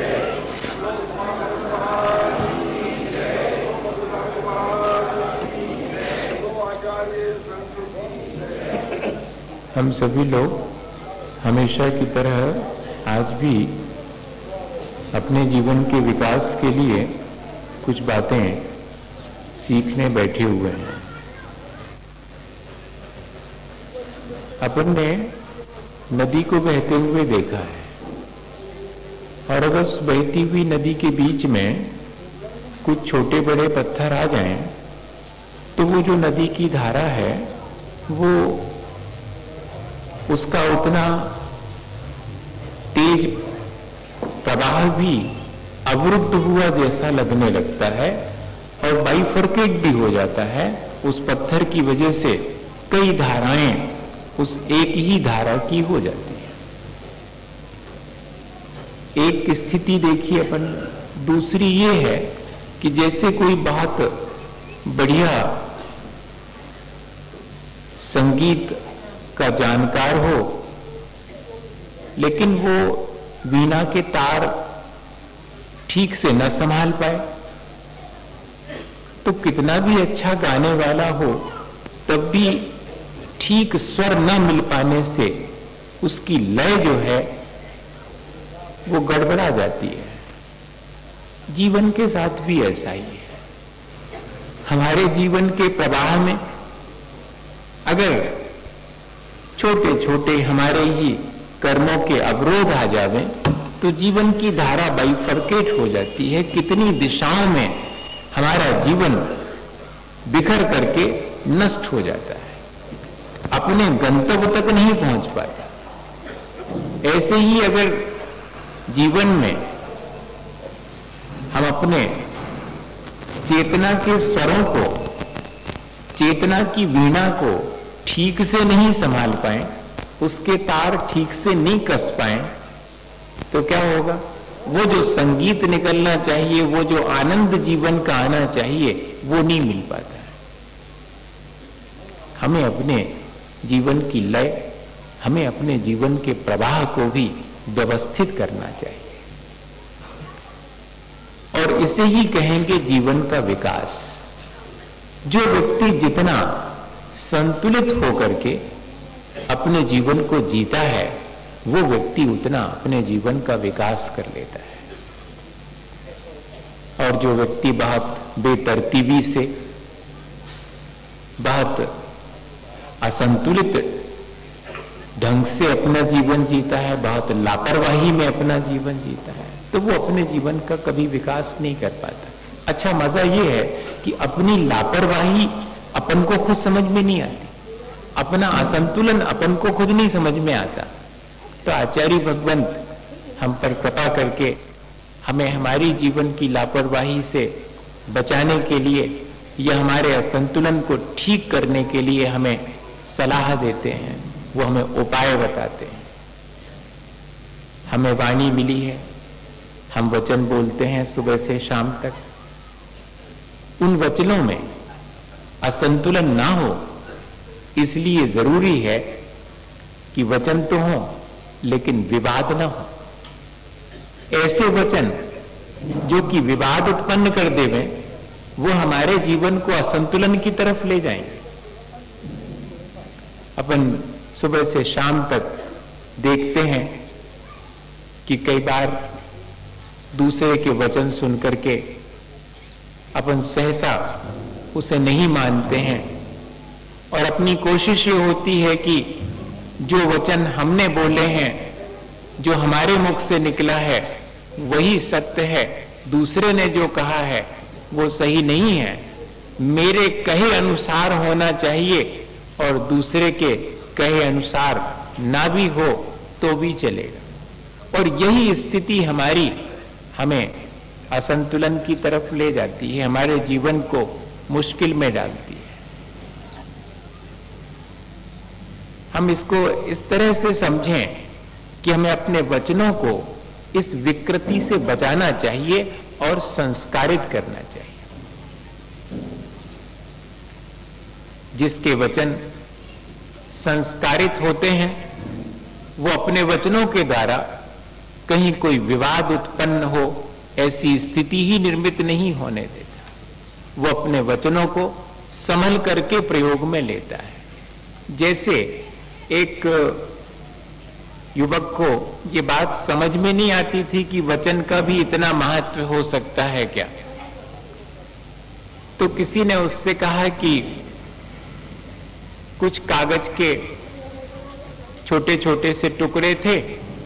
हम सभी लोग हमेशा की तरह आज भी अपने जीवन के विकास के लिए कुछ बातें सीखने बैठे हुए हैं। अपन ने नदी को बहते हुए देखा है, और अगर उस बहती हुई नदी के बीच में कुछ छोटे बड़े पत्थर आ जाएं, तो वो जो नदी की धारा है वो उसका उतना तेज प्रवाह भी अवरुद्ध हुआ जैसा लगने लगता है, और बाइफरकेट भी हो जाता है। उस पत्थर की वजह से कई धाराएं उस एक ही धारा की हो जाती है। एक स्थिति देखिए अपन। दूसरी ये है कि जैसे कोई बहुत बढ़िया संगीत का जानकार हो, लेकिन वो वीणा के तार ठीक से न संभाल पाए, तो कितना भी अच्छा गाने वाला हो तब भी ठीक स्वर न मिल पाने से उसकी लय जो है वो गड़बड़ा जाती है। जीवन के साथ भी ऐसा ही है। हमारे जीवन के प्रवाह में अगर छोटे छोटे हमारे ही कर्मों के अवरोध आ जावे तो जीवन की धारा बाइफरकेट हो जाती है। कितनी दिशाओं में हमारा जीवन बिखर करके नष्ट हो जाता है, अपने गंतव्य तक नहीं पहुंच पाता। ऐसे ही अगर जीवन में हम अपने चेतना के स्वरों को, चेतना की वीणा को ठीक से नहीं संभाल पाए, उसके तार ठीक से नहीं कस पाए, तो क्या होगा? वो जो संगीत निकलना चाहिए, वो जो आनंद जीवन का आना चाहिए, वो नहीं मिल पाता है। हमें अपने जीवन की लय, हमें अपने जीवन के प्रवाह को भी व्यवस्थित करना चाहिए, और इसे ही कहेंगे जीवन का विकास। जो व्यक्ति जितना संतुलित होकर के अपने जीवन को जीता है, वो व्यक्ति उतना अपने जीवन का विकास कर लेता है। और जो व्यक्ति बहुत बेतरतीबी से, बहुत असंतुलित ढंग से अपना जीवन जीता है, बहुत लापरवाही में अपना जीवन जीता है, तो वो अपने जीवन का कभी विकास नहीं कर पाता। अच्छा, मजा ये है कि अपनी लापरवाही अपन को खुद समझ में नहीं आती, अपना असंतुलन अपन को खुद नहीं समझ में आता। तो आचार्य भगवंत हम पर कृपा करके हमें हमारी जीवन की लापरवाही से बचाने के लिए या हमारे असंतुलन को ठीक करने के लिए हमें सलाह देते हैं, वो हमें उपाय बताते हैं। हमें वाणी मिली है, हम वचन बोलते हैं सुबह से शाम तक। उन वचनों में असंतुलन ना हो, इसलिए जरूरी है कि वचन तो हो लेकिन विवाद ना हो। ऐसे वचन जो कि विवाद उत्पन्न कर देवें, वो हमारे जीवन को असंतुलन की तरफ ले जाएंगे। अपन सुबह से शाम तक देखते हैं कि कई बार दूसरे के वचन सुनकर के अपन सहसा उसे नहीं मानते हैं और अपनी कोशिश ये होती है कि जो वचन हमने बोले हैं, जो हमारे मुख से निकला है, वही सत्य है, दूसरे ने जो कहा है वो सही नहीं है, मेरे कहे अनुसार होना चाहिए और दूसरे के कहे अनुसार ना भी हो तो भी चलेगा। और यही स्थिति हमारी हमें असंतुलन की तरफ ले जाती है, हमारे जीवन को मुश्किल में डालती है। हम इसको इस तरह से समझें कि हमें अपने वचनों को इस विकृति से बचाना चाहिए और संस्कारित करना चाहिए। जिसके वचन संस्कारित होते हैं, वो अपने वचनों के द्वारा कहीं कोई विवाद उत्पन्न हो ऐसी स्थिति ही निर्मित नहीं होने देता। वो अपने वचनों को संभल करके प्रयोग में लेता है। जैसे एक युवक को ये बात समझ में नहीं आती थी कि वचन का भी इतना महत्व हो सकता है क्या, तो किसी ने उससे कहा कि कुछ कागज के छोटे छोटे से टुकड़े थे,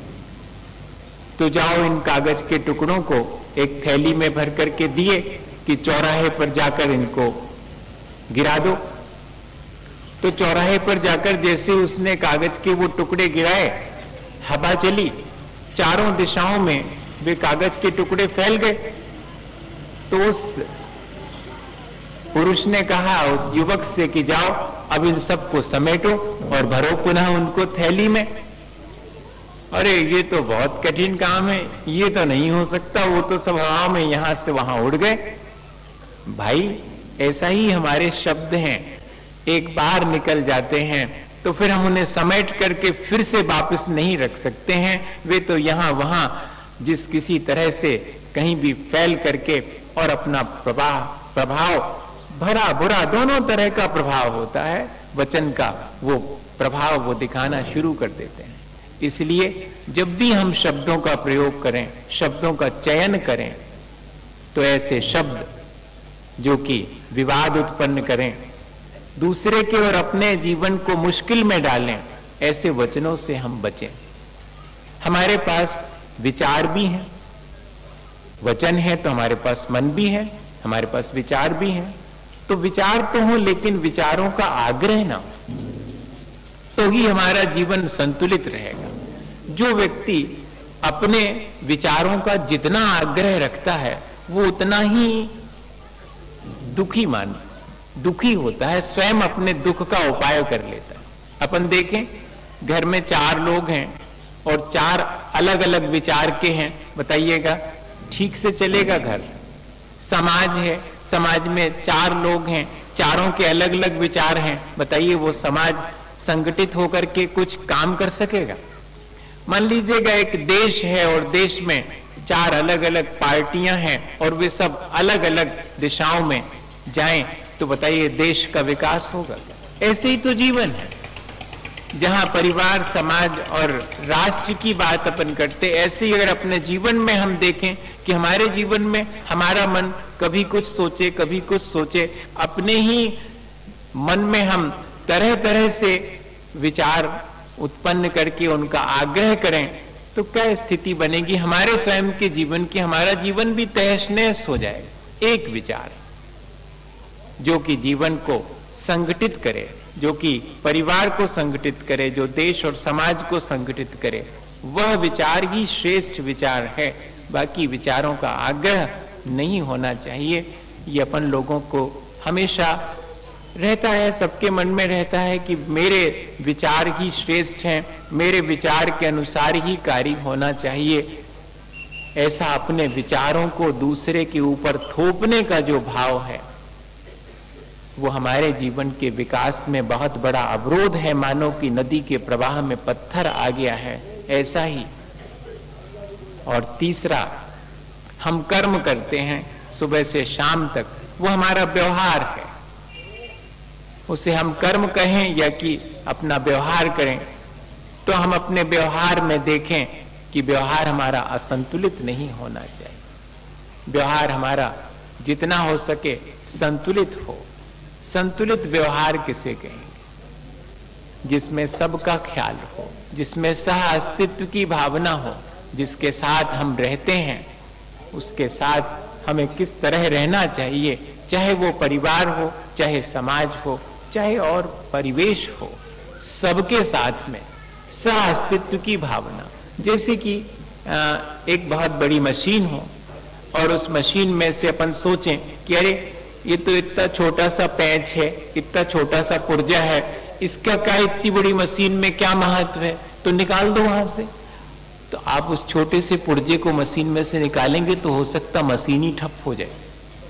तो जाओ इन कागज के टुकड़ों को एक थैली में भर करके दिए कि चौराहे पर जाकर इनको गिरा दो। तो चौराहे पर जाकर जैसे उसने कागज के वो टुकड़े गिराए, हवा चली, चारों दिशाओं में वे कागज के टुकड़े फैल गए। तो उस पुरुष ने कहा उस युवक से कि जाओ अब इन सबको समेटो और भरो पुनः उनको थैली में। अरे ये तो बहुत कठिन काम है, ये तो नहीं हो सकता, वो तो सब हवा में यहां से वहां उड़ गए। भाई ऐसा ही हमारे शब्द हैं, एक बार निकल जाते हैं तो फिर हम उन्हें समेट करके फिर से वापस नहीं रख सकते हैं। वे तो यहां वहां जिस किसी तरह से कहीं भी फैल करके और अपना प्रभाव भरा बुरा दोनों तरह का प्रभाव होता है, वचन का वो प्रभाव वो दिखाना शुरू कर देते हैं। इसलिए जब भी हम शब्दों का प्रयोग करें, शब्दों का चयन करें, तो ऐसे शब्द जो कि विवाद उत्पन्न करें, दूसरे के और अपने जीवन को मुश्किल में डालें, ऐसे वचनों से हम बचें। हमारे पास विचार भी हैं, वचन है तो हमारे पास मन भी है, हमारे पास विचार भी हैं। तो विचार तो हो लेकिन विचारों का आग्रह ना हो, तो ही हमारा जीवन संतुलित रहेगा। जो व्यक्ति अपने विचारों का जितना आग्रह रखता है वो उतना ही दुखी होता है, स्वयं अपने दुख का उपाय कर लेता है। अपन देखें घर में 4 लोग हैं और 4 अलग अलग विचार के हैं, बताइएगा ठीक से चलेगा घर? समाज है, समाज में 4 लोग हैं, चारों के अलग अलग विचार हैं, बताइए वो समाज संगठित होकर के कुछ काम कर सकेगा? मान लीजिएगा एक देश है और देश में 4 अलग अलग पार्टियां हैं और वे सब अलग अलग दिशाओं में जाएं, तो बताइए देश का विकास होगा? ऐसे ही तो जीवन है। जहां परिवार, समाज और राष्ट्र की बात अपन करते, ऐसे ही अगर अपने जीवन में हम देखें कि हमारे जीवन में हमारा मन कभी कुछ सोचे, कभी कुछ सोचे, अपने ही मन में हम तरह तरह से विचार उत्पन्न करके उनका आग्रह करें, तो क्या स्थिति बनेगी हमारे स्वयं के जीवन की? हमारा जीवन भी तहस नहस हो जाएगा। एक विचार जो कि जीवन को संगठित करे, जो कि परिवार को संगठित करे, जो देश और समाज को संगठित करे, वह विचार ही श्रेष्ठ विचार है। बाकी विचारों का आग्रह नहीं होना चाहिए। ये अपन लोगों को हमेशा रहता है, सबके मन में रहता है कि मेरे विचार ही श्रेष्ठ हैं, मेरे विचार के अनुसार ही कार्य होना चाहिए। ऐसा अपने विचारों को दूसरे के ऊपर थोपने का जो भाव है, वो हमारे जीवन के विकास में बहुत बड़ा अवरोध है। मानो कि नदी के प्रवाह में पत्थर आ गया है, ऐसा ही। और तीसरा, हम कर्म करते हैं सुबह से शाम तक, वो हमारा व्यवहार है। उसे हम कर्म कहें या कि अपना व्यवहार करें, तो हम अपने व्यवहार में देखें कि व्यवहार हमारा असंतुलित नहीं होना चाहिए। व्यवहार हमारा जितना हो सके संतुलित हो। संतुलित व्यवहार किसे कहेंगे? जिसमें सबका ख्याल हो, जिसमें सह अस्तित्व की भावना हो, जिसके साथ हम रहते हैं उसके साथ हमें किस तरह रहना चाहिए, चाहे वो परिवार हो, चाहे समाज हो, चाहे और परिवेश हो, सबके साथ में सह अस्तित्व की भावना। जैसे कि एक बहुत बड़ी मशीन हो और उस मशीन में से अपन सोचें कि अरे ये तो इतना छोटा सा पैंच है, इतना छोटा सा पुर्जा है, इसका क्या इतनी बड़ी मशीन में क्या महत्व है, तो निकाल दो वहां से। तो आप उस छोटे से पुर्जे को मशीन में से निकालेंगे तो हो सकता मशीन ही ठप हो जाए।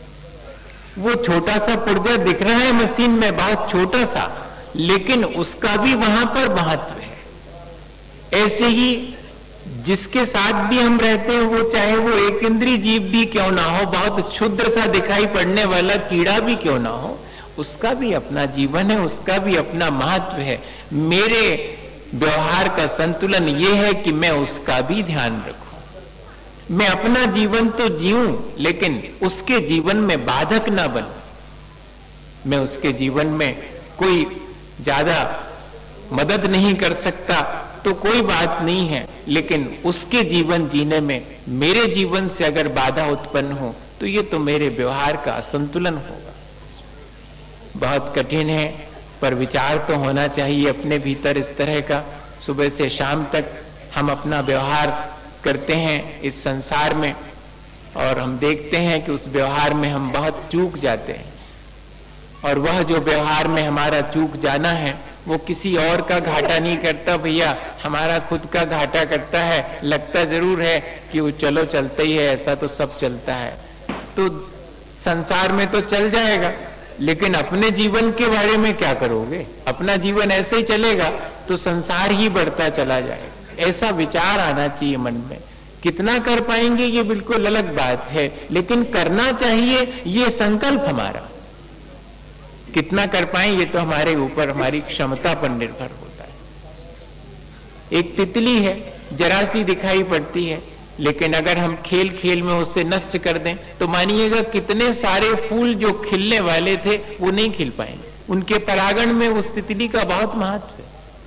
वो छोटा सा पुर्जा दिख रहा है मशीन में, बहुत छोटा सा, लेकिन उसका भी वहां पर महत्व है। ऐसे ही जिसके साथ भी हम रहते हैं, वो चाहे वो एक इंद्रिय जीव भी क्यों ना हो, बहुत क्षुद्र सा दिखाई पड़ने वाला कीड़ा भी क्यों ना हो, उसका भी अपना जीवन है, उसका भी अपना महत्व है। मेरे व्यवहार का संतुलन ये है कि मैं उसका भी ध्यान रखूं। मैं अपना जीवन तो जीऊं, लेकिन उसके जीवन में बाधक ना बनूं। मैं उसके जीवन में कोई ज्यादा मदद नहीं कर सकता तो कोई बात नहीं है, लेकिन उसके जीवन जीने में मेरे जीवन से अगर बाधा उत्पन्न हो तो ये तो मेरे व्यवहार का असंतुलन होगा। बहुत कठिन है, पर विचार तो होना चाहिए अपने भीतर इस तरह का। सुबह से शाम तक हम अपना व्यवहार करते हैं इस संसार में, और हम देखते हैं कि उस व्यवहार में हम बहुत चूक जाते हैं। और वह जो व्यवहार में हमारा चूक जाना है वो किसी और का घाटा नहीं करता भैया, हमारा खुद का घाटा करता है। लगता जरूर है कि वो चलो चलता ही है, ऐसा तो सब चलता है, तो संसार में तो चल जाएगा, लेकिन अपने जीवन के बारे में क्या करोगे? अपना जीवन ऐसे ही चलेगा तो संसार ही बढ़ता चला जाएगा। ऐसा विचार आना चाहिए मन में। कितना कर पाएंगे ये बिल्कुल अलग बात है, लेकिन करना चाहिए ये संकल्प हमारा। कितना कर पाए ये तो हमारे ऊपर, हमारी क्षमता पर निर्भर होता है। एक तितली है, जरा सी दिखाई पड़ती है, लेकिन अगर हम खेल खेल में उसे नष्ट कर दें तो मानिएगा कितने सारे फूल जो खिलने वाले थे वो नहीं खिल पाएंगे। उनके परागण में उस तितली का बहुत महत्व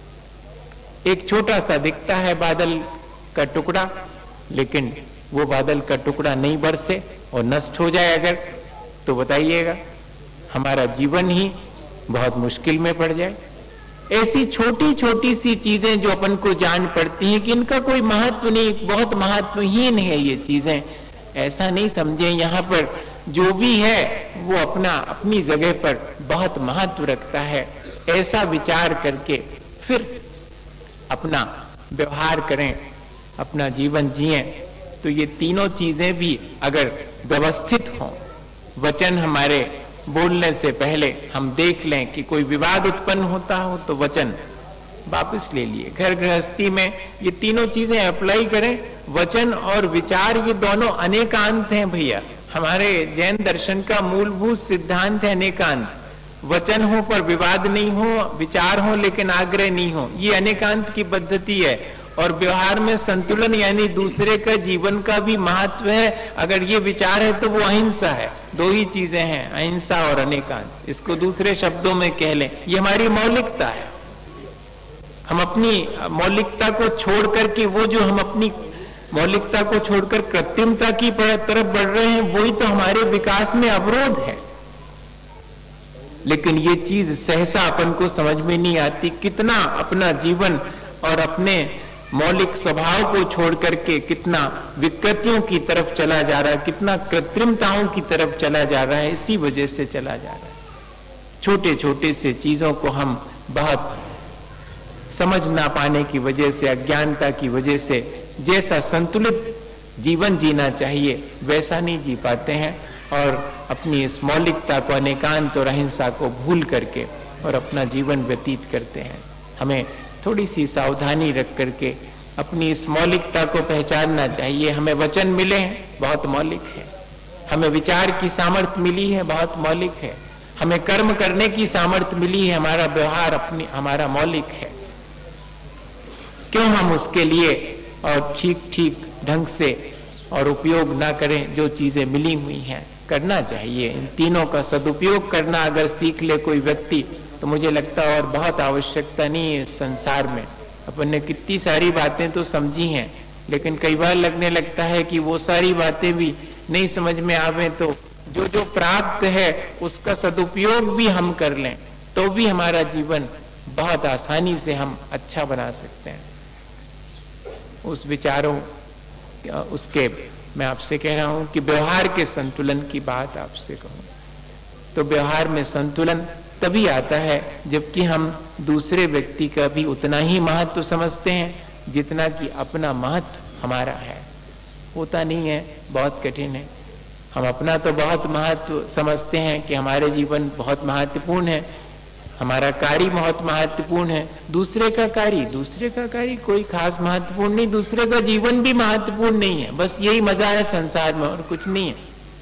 है। एक छोटा सा दिखता है बादल का टुकड़ा, लेकिन वो बादल का टुकड़ा नहीं बरसे और नष्ट हो जाए अगर, तो बताइएगा हमारा जीवन ही बहुत मुश्किल में पड़ जाए। ऐसी छोटी छोटी सी चीजें जो अपन को जान पड़ती हैं कि इनका कोई महत्व नहीं, बहुत महत्वहीन है ये चीजें, ऐसा नहीं समझें। यहां पर जो भी है वो अपनी जगह पर बहुत महत्व रखता है। ऐसा विचार करके फिर अपना व्यवहार करें, अपना जीवन जिएं, तो ये तीनों चीजें भी अगर व्यवस्थित हों, वचन हमारे बोलने से पहले हम देख लें कि कोई विवाद उत्पन्न होता हो तो वचन वापस ले लिए। घर गृहस्थी में ये तीनों चीजें अप्लाई करें, वचन और विचार, ये दोनों अनेकांत हैं भैया। हमारे जैन दर्शन का मूलभूत सिद्धांत है अनेकांत। वचन हो पर विवाद नहीं हो, विचार हो लेकिन आग्रह नहीं हो, ये अनेकांत की पद्धति है। और व्यवहार में संतुलन यानी दूसरे का जीवन का भी महत्व है, अगर ये विचार है तो वो अहिंसा है। दो ही चीजें हैं, अहिंसा और अनेकांत। इसको दूसरे शब्दों में कह लें, ये हमारी मौलिकता है। हम अपनी मौलिकता को छोड़ करके, वो जो हम अपनी मौलिकता को छोड़कर कृत्रिमता की तरफ बढ़ रहे हैं, वही तो हमारे विकास में अवरोध है। लेकिन ये चीज सहसा अपन को समझ में नहीं आती, कितना अपना जीवन और अपने मौलिक स्वभाव को छोड़ करके कितना विकृतियों की तरफ चला जा रहा है, कितना कृत्रिमताओं की तरफ चला जा रहा है। इसी वजह से चला जा रहा है। छोटे छोटे से चीजों को हम बहुत समझ ना पाने की वजह से, अज्ञानता की वजह से जैसा संतुलित जीवन जीना चाहिए वैसा नहीं जी पाते हैं, और अपनी इस मौलिकता को, अनेकांत और अहिंसा को भूल करके और अपना जीवन व्यतीत करते हैं। हमें थोड़ी सी सावधानी रख करके अपनी इस मौलिकता को पहचानना चाहिए। हमें वचन मिले हैं, बहुत मौलिक है। हमें विचार की सामर्थ्य मिली है, बहुत मौलिक है। हमें कर्म करने की सामर्थ्य मिली है, हमारा व्यवहार हमारा मौलिक है। क्यों हम उसके लिए और ठीक ठीक ढंग से और उपयोग ना करें? जो चीजें मिली हुई हैं करना चाहिए। इन तीनों का सदुपयोग करना अगर सीख ले कोई व्यक्ति, तो मुझे लगता है और बहुत आवश्यकता नहीं है इस संसार में। अपन ने कितनी सारी बातें तो समझी हैं, लेकिन कई बार लगने लगता है कि वो सारी बातें भी नहीं समझ में आवे, तो जो जो प्राप्त है उसका सदुपयोग भी हम कर लें तो भी हमारा जीवन बहुत आसानी से हम अच्छा बना सकते हैं। उस विचारों उसके मैं आपसे कह रहा हूं कि व्यवहार के संतुलन की बात आपसे कहूं तो व्यवहार में संतुलन तभी आता है जबकि हम दूसरे व्यक्ति का भी उतना ही महत्व समझते हैं जितना कि अपना महत्व हमारा है। होता नहीं है, बहुत कठिन है। हम अपना तो बहुत महत्व समझते हैं कि हमारे जीवन बहुत महत्वपूर्ण है, हमारा कार्य बहुत महत्वपूर्ण है। दूसरे का कार्य कोई खास महत्वपूर्ण नहीं, दूसरे का जीवन भी महत्वपूर्ण नहीं है। बस यही मजा है संसार में और कुछ नहीं है।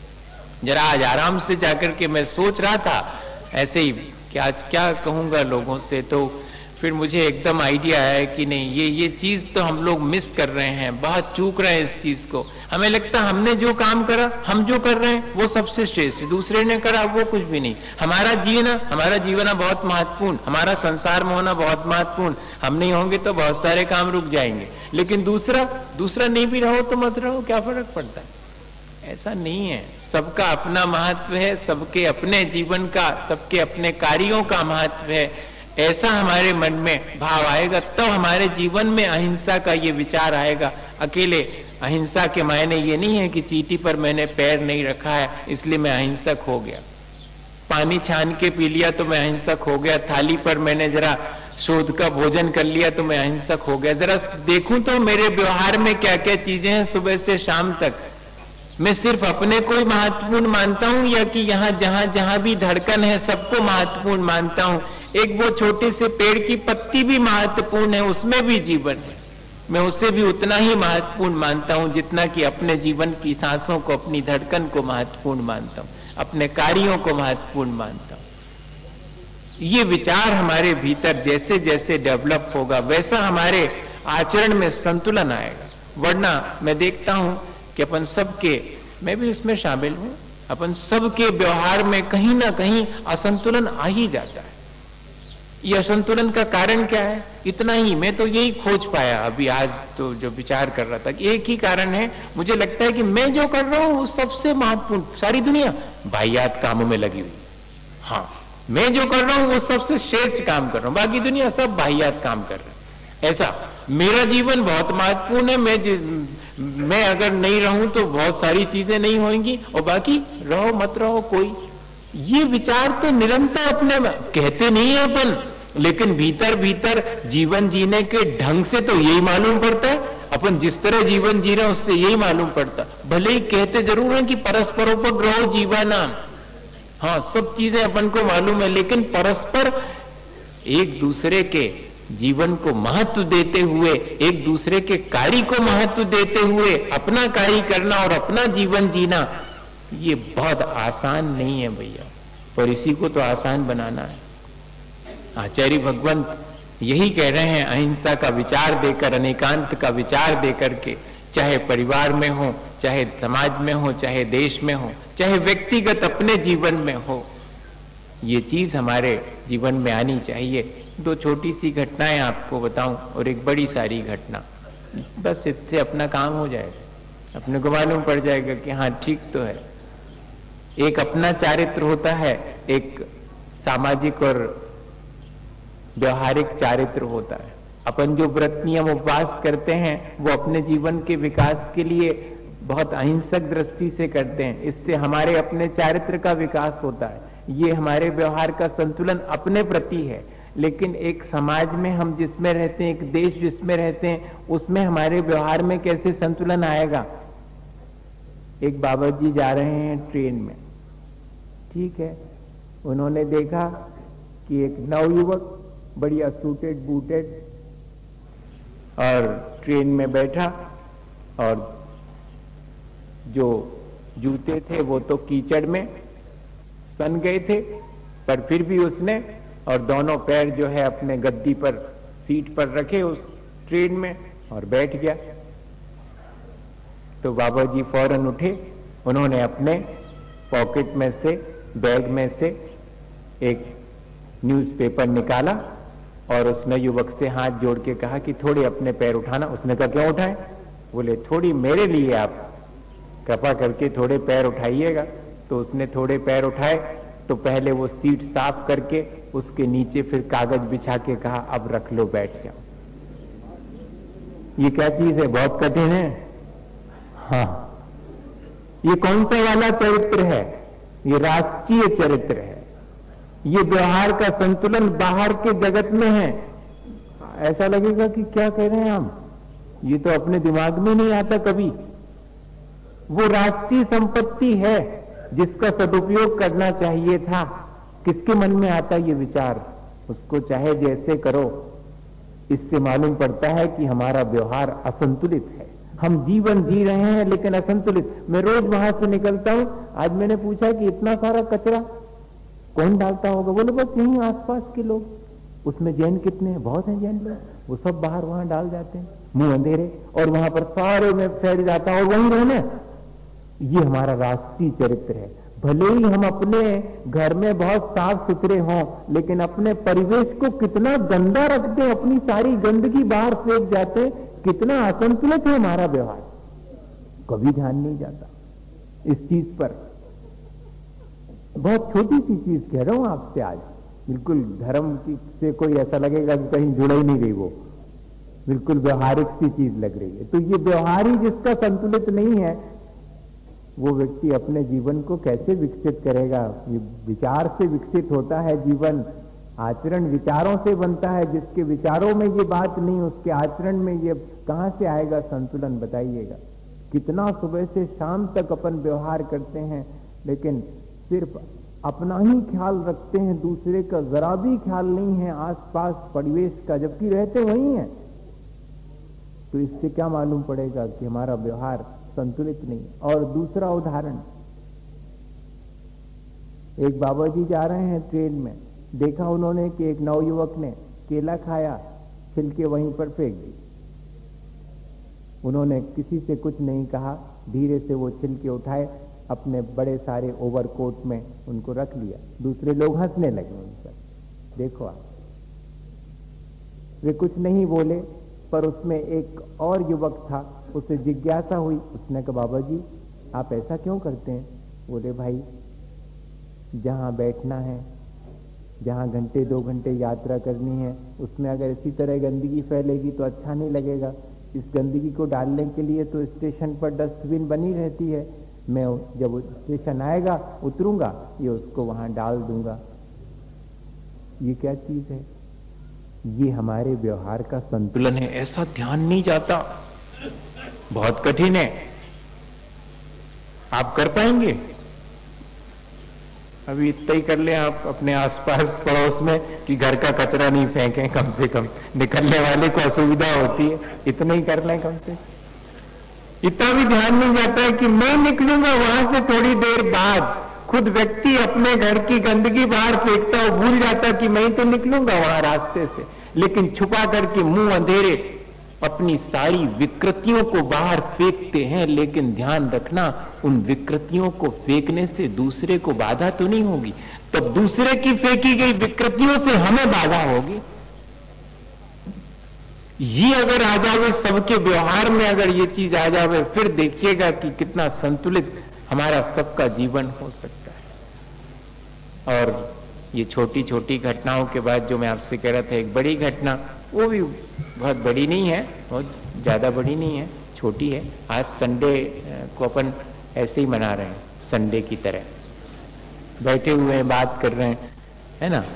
जरा आज आराम से जाकर के मैं सोच रहा था ऐसे ही कि आज क्या कहूंगा लोगों से, तो फिर मुझे एकदम आइडिया आया कि नहीं, ये चीज तो हम लोग मिस कर रहे हैं, बहुत चूक रहे हैं इस चीज को। हमें लगता है हमने जो काम करा, हम जो कर रहे हैं वो सबसे श्रेष्ठ, दूसरे ने करा वो कुछ भी नहीं। हमारा जीवन बहुत महत्वपूर्ण, हमारा संसार में होना बहुत महत्वपूर्ण। हम नहीं होंगे तो बहुत सारे काम रुक जाएंगे। लेकिन दूसरा नहीं भी रहो तो मत रहो, क्या फर्क पड़ता है? ऐसा नहीं है। सबका अपना महत्व है, सबके अपने जीवन का, सबके अपने कार्यों का महत्व है। ऐसा हमारे मन में भाव आएगा तब हमारे जीवन में अहिंसा का ये विचार आएगा। अकेले अहिंसा के मायने ये नहीं है कि चींटी पर मैंने पैर नहीं रखा है इसलिए मैं अहिंसक हो गया, पानी छान के पी लिया तो मैं अहिंसक हो गया, थाली पर मैंने जरा शोध का भोजन कर लिया तो मैं अहिंसक हो गया। जरा देखूं तो मेरे व्यवहार में क्या क्या चीजें हैं सुबह से शाम तक। मैं सिर्फ अपने को ही महत्वपूर्ण मानता हूं या कि यहां जहां भी धड़कन है सबको महत्वपूर्ण मानता हूं? एक वो छोटे से पेड़ की पत्ती भी महत्वपूर्ण है, उसमें भी जीवन है। मैं उसे भी उतना ही महत्वपूर्ण मानता हूं जितना कि अपने जीवन की सांसों को, अपनी धड़कन को महत्वपूर्ण मानता हूं, अपने कार्यों को महत्वपूर्ण मानता हूं। ये विचार हमारे भीतर जैसे जैसे डेवलप होगा वैसा हमारे आचरण में संतुलन आएगा। वरना मैं देखता हूं कि अपन सबके, मैं भी उसमें शामिल हूं, अपन सबके व्यवहार में कहीं ना कहीं असंतुलन आ ही जाता है। ये असंतुलन का कारण क्या है? इतना ही मैं तो यही खोज पाया अभी आज तो जो विचार कर रहा था कि एक ही कारण है। मुझे लगता है कि मैं जो कर रहा हूं वो सबसे महत्वपूर्ण, सारी दुनिया बाह्यात कामों में लगी हुई। हाँ, मैं जो कर रहा हूं वो सबसे श्रेष्ठ काम कर रहा हूं, बाकी दुनिया सब बाह्यात काम कर रहा है। ऐसा मेरा जीवन बहुत महत्वपूर्ण है, मैं अगर नहीं रहूं तो बहुत सारी चीजें नहीं होंगी और बाकी रहो मत रहो कोई। ये विचार तो निरंतर अपने कहते नहीं है अपन, लेकिन भीतर भीतर जीवन जीने के ढंग से तो यही मालूम पड़ता है। अपन जिस तरह जीवन जी रहे हैं उससे यही मालूम पड़ता। भले ही कहते जरूर हैं कि परस्परोपग्रहो जीवानाम, हाँ सब चीजें अपन को मालूम है, लेकिन परस्पर एक दूसरे के जीवन को महत्व देते हुए, एक दूसरे के कार्य को महत्व देते हुए अपना कार्य करना और अपना जीवन जीना, ये बहुत आसान नहीं है भैया, पर इसी को तो आसान बनाना है। आचार्य भगवंत यही कह रहे हैं, अहिंसा का विचार देकर, अनेकांत का विचार देकर के, चाहे परिवार में हो, चाहे समाज में हो, चाहे देश में हो, चाहे व्यक्तिगत अपने जीवन में हो, ये चीज हमारे जीवन में आनी चाहिए। दो छोटी सी घटनाएं आपको बताऊं और एक बड़ी सारी घटना, बस इससे अपना काम हो जाएगा, अपने को मालूम पड़ जाएगा कि हाँ ठीक तो है। एक अपना चारित्र होता है, एक सामाजिक और व्यवहारिक चारित्र होता है। अपन जो व्रत नियम उपवास करते हैं वो अपने जीवन के विकास के लिए बहुत अहिंसक दृष्टि से करते हैं, इससे हमारे अपने चारित्र का विकास होता है। ये हमारे व्यवहार का संतुलन अपने प्रति है। लेकिन एक समाज में हम जिसमें रहते हैं, एक देश जिसमें रहते हैं, उसमें हमारे व्यवहार में कैसे संतुलन आएगा। एक बाबा जी जा रहे हैं ट्रेन में, ठीक है, उन्होंने देखा कि एक नवयुवक बढ़िया सूटेड बूटेड और ट्रेन में बैठा, और जो जूते थे वो तो कीचड़ में सन गए थे, पर फिर भी उसने और दोनों पैर जो है अपने गद्दी पर, सीट पर रखे उस ट्रेन में और बैठ गया। तो बाबा जी फौरन उठे, उन्होंने अपने पॉकेट में से, बैग में से एक न्यूज़पेपर निकाला और उस युवक से हाथ जोड़ के कहा कि थोड़े अपने पैर उठाना। उसने कहा क्यों उठाएं? बोले थोड़ी मेरे लिए आप कृपा करके थोड़े पैर उठाइएगा। तो उसने थोड़े पैर उठाए, तो पहले वो सीट साफ करके उसके नीचे फिर कागज बिछा के कहा अब रख लो, बैठ जाओ। ये क्या चीज है? बहुत कठिन है। हाँ, ये कौन सा वाला चरित्र है? ये राष्ट्रीय चरित्र है। ये व्यवहार का संतुलन बाहर के जगत में है। ऐसा लगेगा कि क्या कह रहे हैं हम, ये तो अपने दिमाग में नहीं आता कभी। वो राष्ट्रीय संपत्ति है जिसका सदुपयोग करना चाहिए था। किसके मन में आता ये विचार? उसको चाहे जैसे करो। इससे मालूम पड़ता है कि हमारा व्यवहार असंतुलित है। हम जीवन जी रहे हैं लेकिन असंतुलित। मैं रोज वहां से निकलता हूं, आज मैंने पूछा कि इतना सारा कचरा कौन डालता होगा? बोले बस यहीं आसपास के लोग। उसमें जैन कितने हैं? बहुत हैं जैन लोग, वो सब बाहर वहां डाल जाते हैं, मुंह अंधेरे, और वहां पर सारे में फैल जाता है और वहीं रहना। ये हमारा राष्ट्रीय चरित्र है। भले ही हम अपने घर में बहुत साफ सुथरे हों, लेकिन अपने परिवेश को कितना गंदा रखते हैं, अपनी सारी गंदगी बाहर फेंक जाते, कितना असंतुलित है हमारा व्यवहार, कभी ध्यान नहीं जाता इस चीज पर। बहुत छोटी सी चीज कह रहा हूं आपसे आज, बिल्कुल धर्म से कोई ऐसा लगेगा कि कहीं जुड़ा ही नहीं रही, वो बिल्कुल व्यवहारिक सी चीज लग रही है। तो ये व्यवहार ही जिसका संतुलित नहीं है, वो व्यक्ति अपने जीवन को कैसे विकसित करेगा? ये विचार से विकसित होता है जीवन, आचरण विचारों से बनता है। जिसके विचारों में ये बात नहीं, उसके आचरण में ये कहां से आएगा संतुलन? बताइएगा। कितना सुबह से शाम तक अपन व्यवहार करते हैं, लेकिन सिर्फ अपना ही ख्याल रखते हैं, दूसरे का जरा भी ख्याल नहीं है, आसपास परिवेश का, जबकि रहते वही हैं। तो इससे क्या मालूम पड़ेगा कि हमारा व्यवहार संतुलित नहीं। और दूसरा उदाहरण, एक बाबा जी जा रहे हैं ट्रेन में, देखा उन्होंने कि एक नवयुवक ने केला खाया, छिलके वहीं पर फेंक दी। उन्होंने किसी से कुछ नहीं कहा, धीरे से वो छिलके उठाए, अपने बड़े सारे ओवरकोट में उनको रख लिया। दूसरे लोग हंसने लगे उन पर। देखो आप, वे कुछ नहीं बोले, पर उसमें एक और युवक था, उसे जिज्ञासा हुई। उसने कहा बाबा जी आप ऐसा क्यों करते हैं? बोले भाई जहां बैठना है, जहां घंटे 2 घंटे यात्रा करनी है, उसमें अगर इसी तरह गंदगी फैलेगी तो अच्छा नहीं लगेगा। इस गंदगी को डालने के लिए तो स्टेशन पर डस्टबिन बनी रहती है, मैं जब स्टेशन आएगा उतरूंगा, ये उसको वहां डाल दूंगा। ये क्या चीज है? ये हमारे व्यवहार का संतुलन है। ऐसा ध्यान नहीं जाता, बहुत कठिन है। आप कर पाएंगे? अभी इतना ही कर ले आप अपने आसपास पड़ोस में कि घर का कचरा नहीं फेंकें, कम से कम निकलने वाले को असुविधा होती है, इतना ही कर लें कम से। इतना भी ध्यान नहीं जाता है कि मैं निकलूंगा वहां से थोड़ी देर बाद खुद व्यक्ति अपने घर की गंदगी बाहर फेंकता और भूल जाता कि मैं तो निकलूंगा वहां रास्ते से, लेकिन छुपा करके मुंह अंधेरे अपनी सारी विकृतियों को बाहर फेंकते हैं। लेकिन ध्यान रखना, उन विकृतियों को फेंकने से दूसरे को बाधा तो नहीं होगी, तब दूसरे की फेंकी गई विकृतियों से हमें बाधा होगी। ये अगर आ जावे सबके व्यवहार में, अगर ये चीज आ जावे, फिर देखिएगा कि कितना संतुलित हमारा सबका जीवन हो सकता है। और ये छोटी छोटी घटनाओं के बाद जो मैं आपसे कह रहा था, एक बड़ी घटना, वो भी बहुत बड़ी नहीं है, बहुत ज्यादा बड़ी नहीं है, छोटी है। आज संडे को अपन ऐसे ही मना रहे हैं, संडे की तरह बैठे हुए हैं, बात कर रहे हैं, है ना।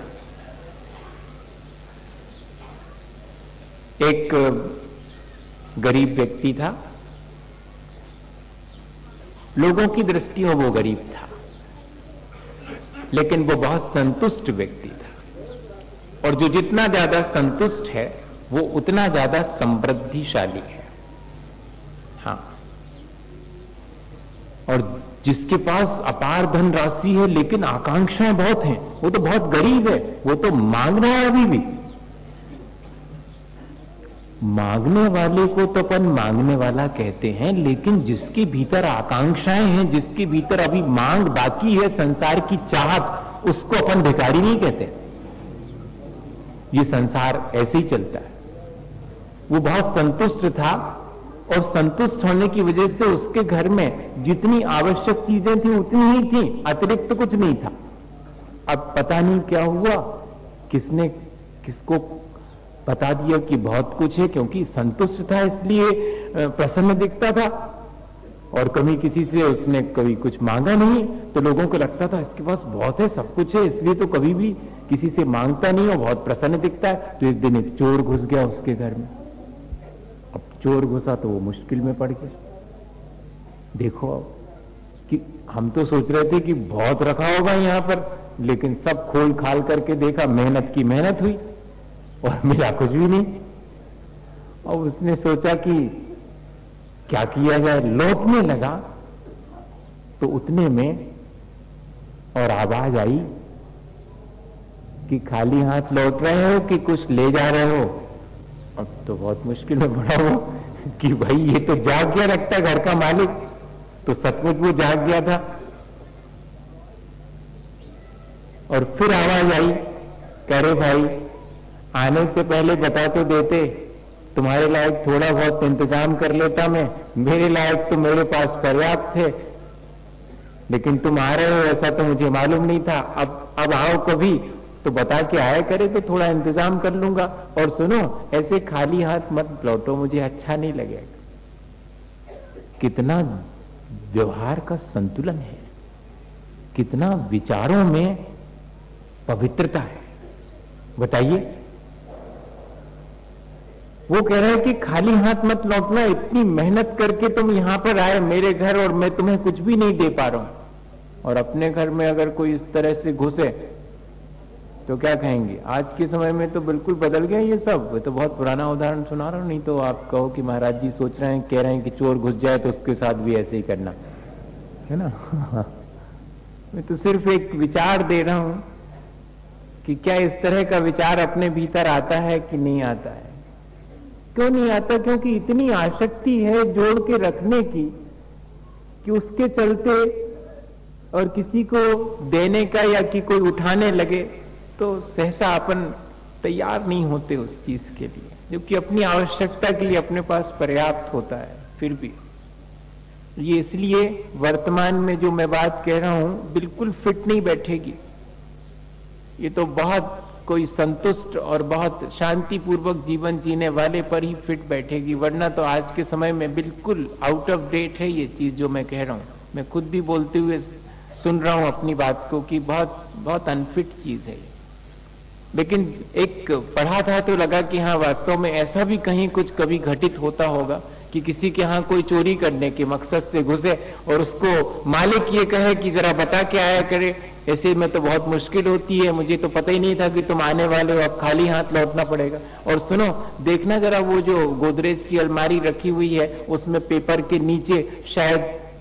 एक गरीब व्यक्ति था, लोगों की दृष्टि में वो गरीब था, लेकिन वो बहुत संतुष्ट व्यक्ति था। और जो जितना ज्यादा संतुष्ट है वो उतना ज्यादा समृद्धिशाली है। हाँ, और जिसके पास अपार धन राशि है लेकिन आकांक्षाएं बहुत हैं, वो तो बहुत गरीब है, वो तो मांग रहा है अभी भी। मांगने वाले को तो अपन मांगने वाला कहते हैं, लेकिन जिसके भीतर आकांक्षाएं हैं, जिसके भीतर अभी मांग बाकी है, संसार की चाहत, उसको अपन भिखारी नहीं कहते। ये संसार ऐसे ही चलता है। वो बहुत संतुष्ट था और संतुष्ट होने की वजह से उसके घर में जितनी आवश्यक चीजें थी उतनी ही थी, अतिरिक्त तो कुछ नहीं था। अब पता नहीं क्या हुआ, किसने किसको बता दिया कि बहुत कुछ है, क्योंकि संतुष्ट था इसलिए प्रसन्न दिखता था, और कभी किसी से उसने कभी कुछ मांगा नहीं, तो लोगों को लगता था इसके पास बहुत है, सब कुछ है, इसलिए तो कभी भी किसी से मांगता नहीं और बहुत प्रसन्न दिखता है। तो एक दिन एक चोर घुस गया उसके घर में। अब चोर घुसा तो वो मुश्किल में पड़ गया। देखो अब कि हम तो सोच रहे थे कि बहुत रखा होगा यहां पर, लेकिन सब खोल खाल करके देखा, मेहनत की मेहनत हुई और मिला कुछ भी नहीं। और उसने सोचा कि क्या किया जाए, लौटने लगा तो उतने में और आवाज आई कि खाली हाथ लौट रहे हो कि कुछ ले जा रहे हो। अब तो बहुत मुश्किल में पड़ा हो कि भाई ये तो जाग गया लगता है घर का मालिक, तो सचमुच वो जाग गया था। और फिर आवाज आई, कह रहे भाई आने से पहले बता तो देते, तुम्हारे लायक थोड़ा बहुत इंतजाम कर लेता मैं, मेरे लायक तो मेरे पास पर्याप्त थे, लेकिन तुम आ रहे हो ऐसा तो मुझे मालूम नहीं था। अब आओ कभी तो बता के आया करे तो थोड़ा इंतजाम कर लूंगा। और सुनो, ऐसे खाली हाथ मत लौटो, मुझे अच्छा नहीं लगेगा। कितना व्यवहार का संतुलन है, कितना विचारों में पवित्रता है, बताइए। वो कह रहे हैं कि खाली हाथ मत लौटना, इतनी मेहनत करके तुम यहां पर आए मेरे घर और मैं तुम्हें कुछ भी नहीं दे पा रहा हूं। और अपने घर में अगर कोई इस तरह से घुसे तो क्या कहेंगे? आज के समय में तो बिल्कुल बदल गया ये सब। तो बहुत पुराना उदाहरण सुना रहा हूं, नहीं तो आप कहो कि महाराज जी सोच रहे हैं, कह रहे हैं कि चोर घुस जाए तो उसके साथ भी ऐसे ही करना है ना। मैं तो सिर्फ एक विचार दे रहा हूं कि क्या इस तरह का विचार अपने भीतर आता है कि नहीं आता है। क्यों नहीं आता? क्योंकि इतनी आसक्ति है जोड़ के रखने की कि उसके चलते, और किसी को देने का या कि कोई उठाने लगे तो सहसा अपन तैयार नहीं होते उस चीज के लिए, जो कि अपनी आवश्यकता के लिए अपने पास पर्याप्त होता है। फिर भी ये इसलिए वर्तमान में जो मैं बात कह रहा हूं बिल्कुल फिट नहीं बैठेगी। ये तो बहुत कोई संतुष्ट और बहुत शांतिपूर्वक जीवन जीने वाले पर ही फिट बैठेगी, वरना तो आज के समय में बिल्कुल आउट ऑफ डेट है ये चीज जो मैं कह रहा हूं। मैं खुद भी बोलते हुए सुन रहा हूं अपनी बात को कि बहुत बहुत अनफिट चीज है। लेकिन एक पढ़ा था तो लगा कि हाँ, वास्तव में ऐसा भी कहीं कुछ कभी घटित होता होगा कि किसी के यहां कोई चोरी करने के मकसद से घुसे और उसको मालिक ये कहे कि जरा बता के आया करे, ऐसे में तो बहुत मुश्किल होती है, मुझे तो पता ही नहीं था कि तुम आने वाले हो, अब खाली हाथ लौटना पड़ेगा। और सुनो, देखना जरा वो जो गोदरेज की अलमारी रखी हुई है उसमें पेपर के नीचे शायद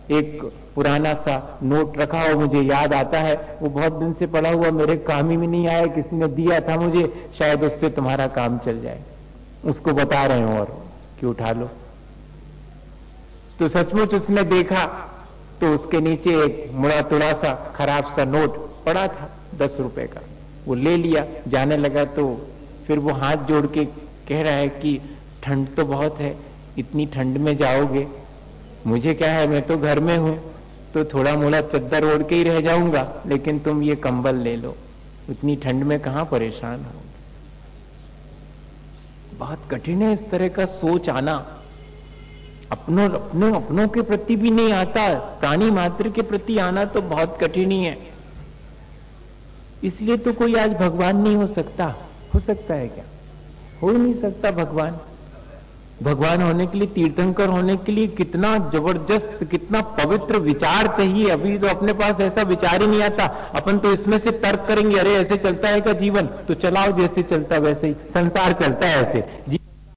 एक पुराना सा नोट रखा हो, मुझे याद आता है, वो बहुत दिन से पड़ा हुआ, मेरे काम ही में नहीं आया, किसी ने दिया था मुझे, शायद उससे तुम्हारा काम चल जाए, उसको बता रहे हो और कि उठा लो। तो सचमुच उसने देखा तो उसके नीचे एक मुड़ा तुड़ा सा खराब सा नोट पड़ा था 10 रुपए का, वो ले लिया, जाने लगा। तो फिर वो हाथ जोड़ के कह रहा है कि ठंड तो बहुत है, इतनी ठंड में जाओगे, मुझे क्या है, मैं तो घर में हूं, तो थोड़ा मोड़ा चद्दर ओढ़ के ही रह जाऊंगा, लेकिन तुम ये कंबल ले लो, इतनी ठंड में कहां परेशान हो। बहुत कठिन है इस तरह का सोच आना। अपनों के प्रति भी नहीं आता, प्राणी मात्र के प्रति आना तो बहुत कठिन ही है। इसलिए तो कोई आज भगवान नहीं हो सकता। हो सकता है क्या? हो ही नहीं सकता भगवान। भगवान होने के लिए, तीर्थंकर होने के लिए कितना जबरदस्त, कितना पवित्र विचार चाहिए। अभी तो अपने पास ऐसा विचार ही नहीं आता। अपन तो इसमें से तर्क करेंगे, अरे ऐसे चलता है क्या जीवन, तो चलाओ, जैसे चलता वैसे ही संसार चलता है, ऐसे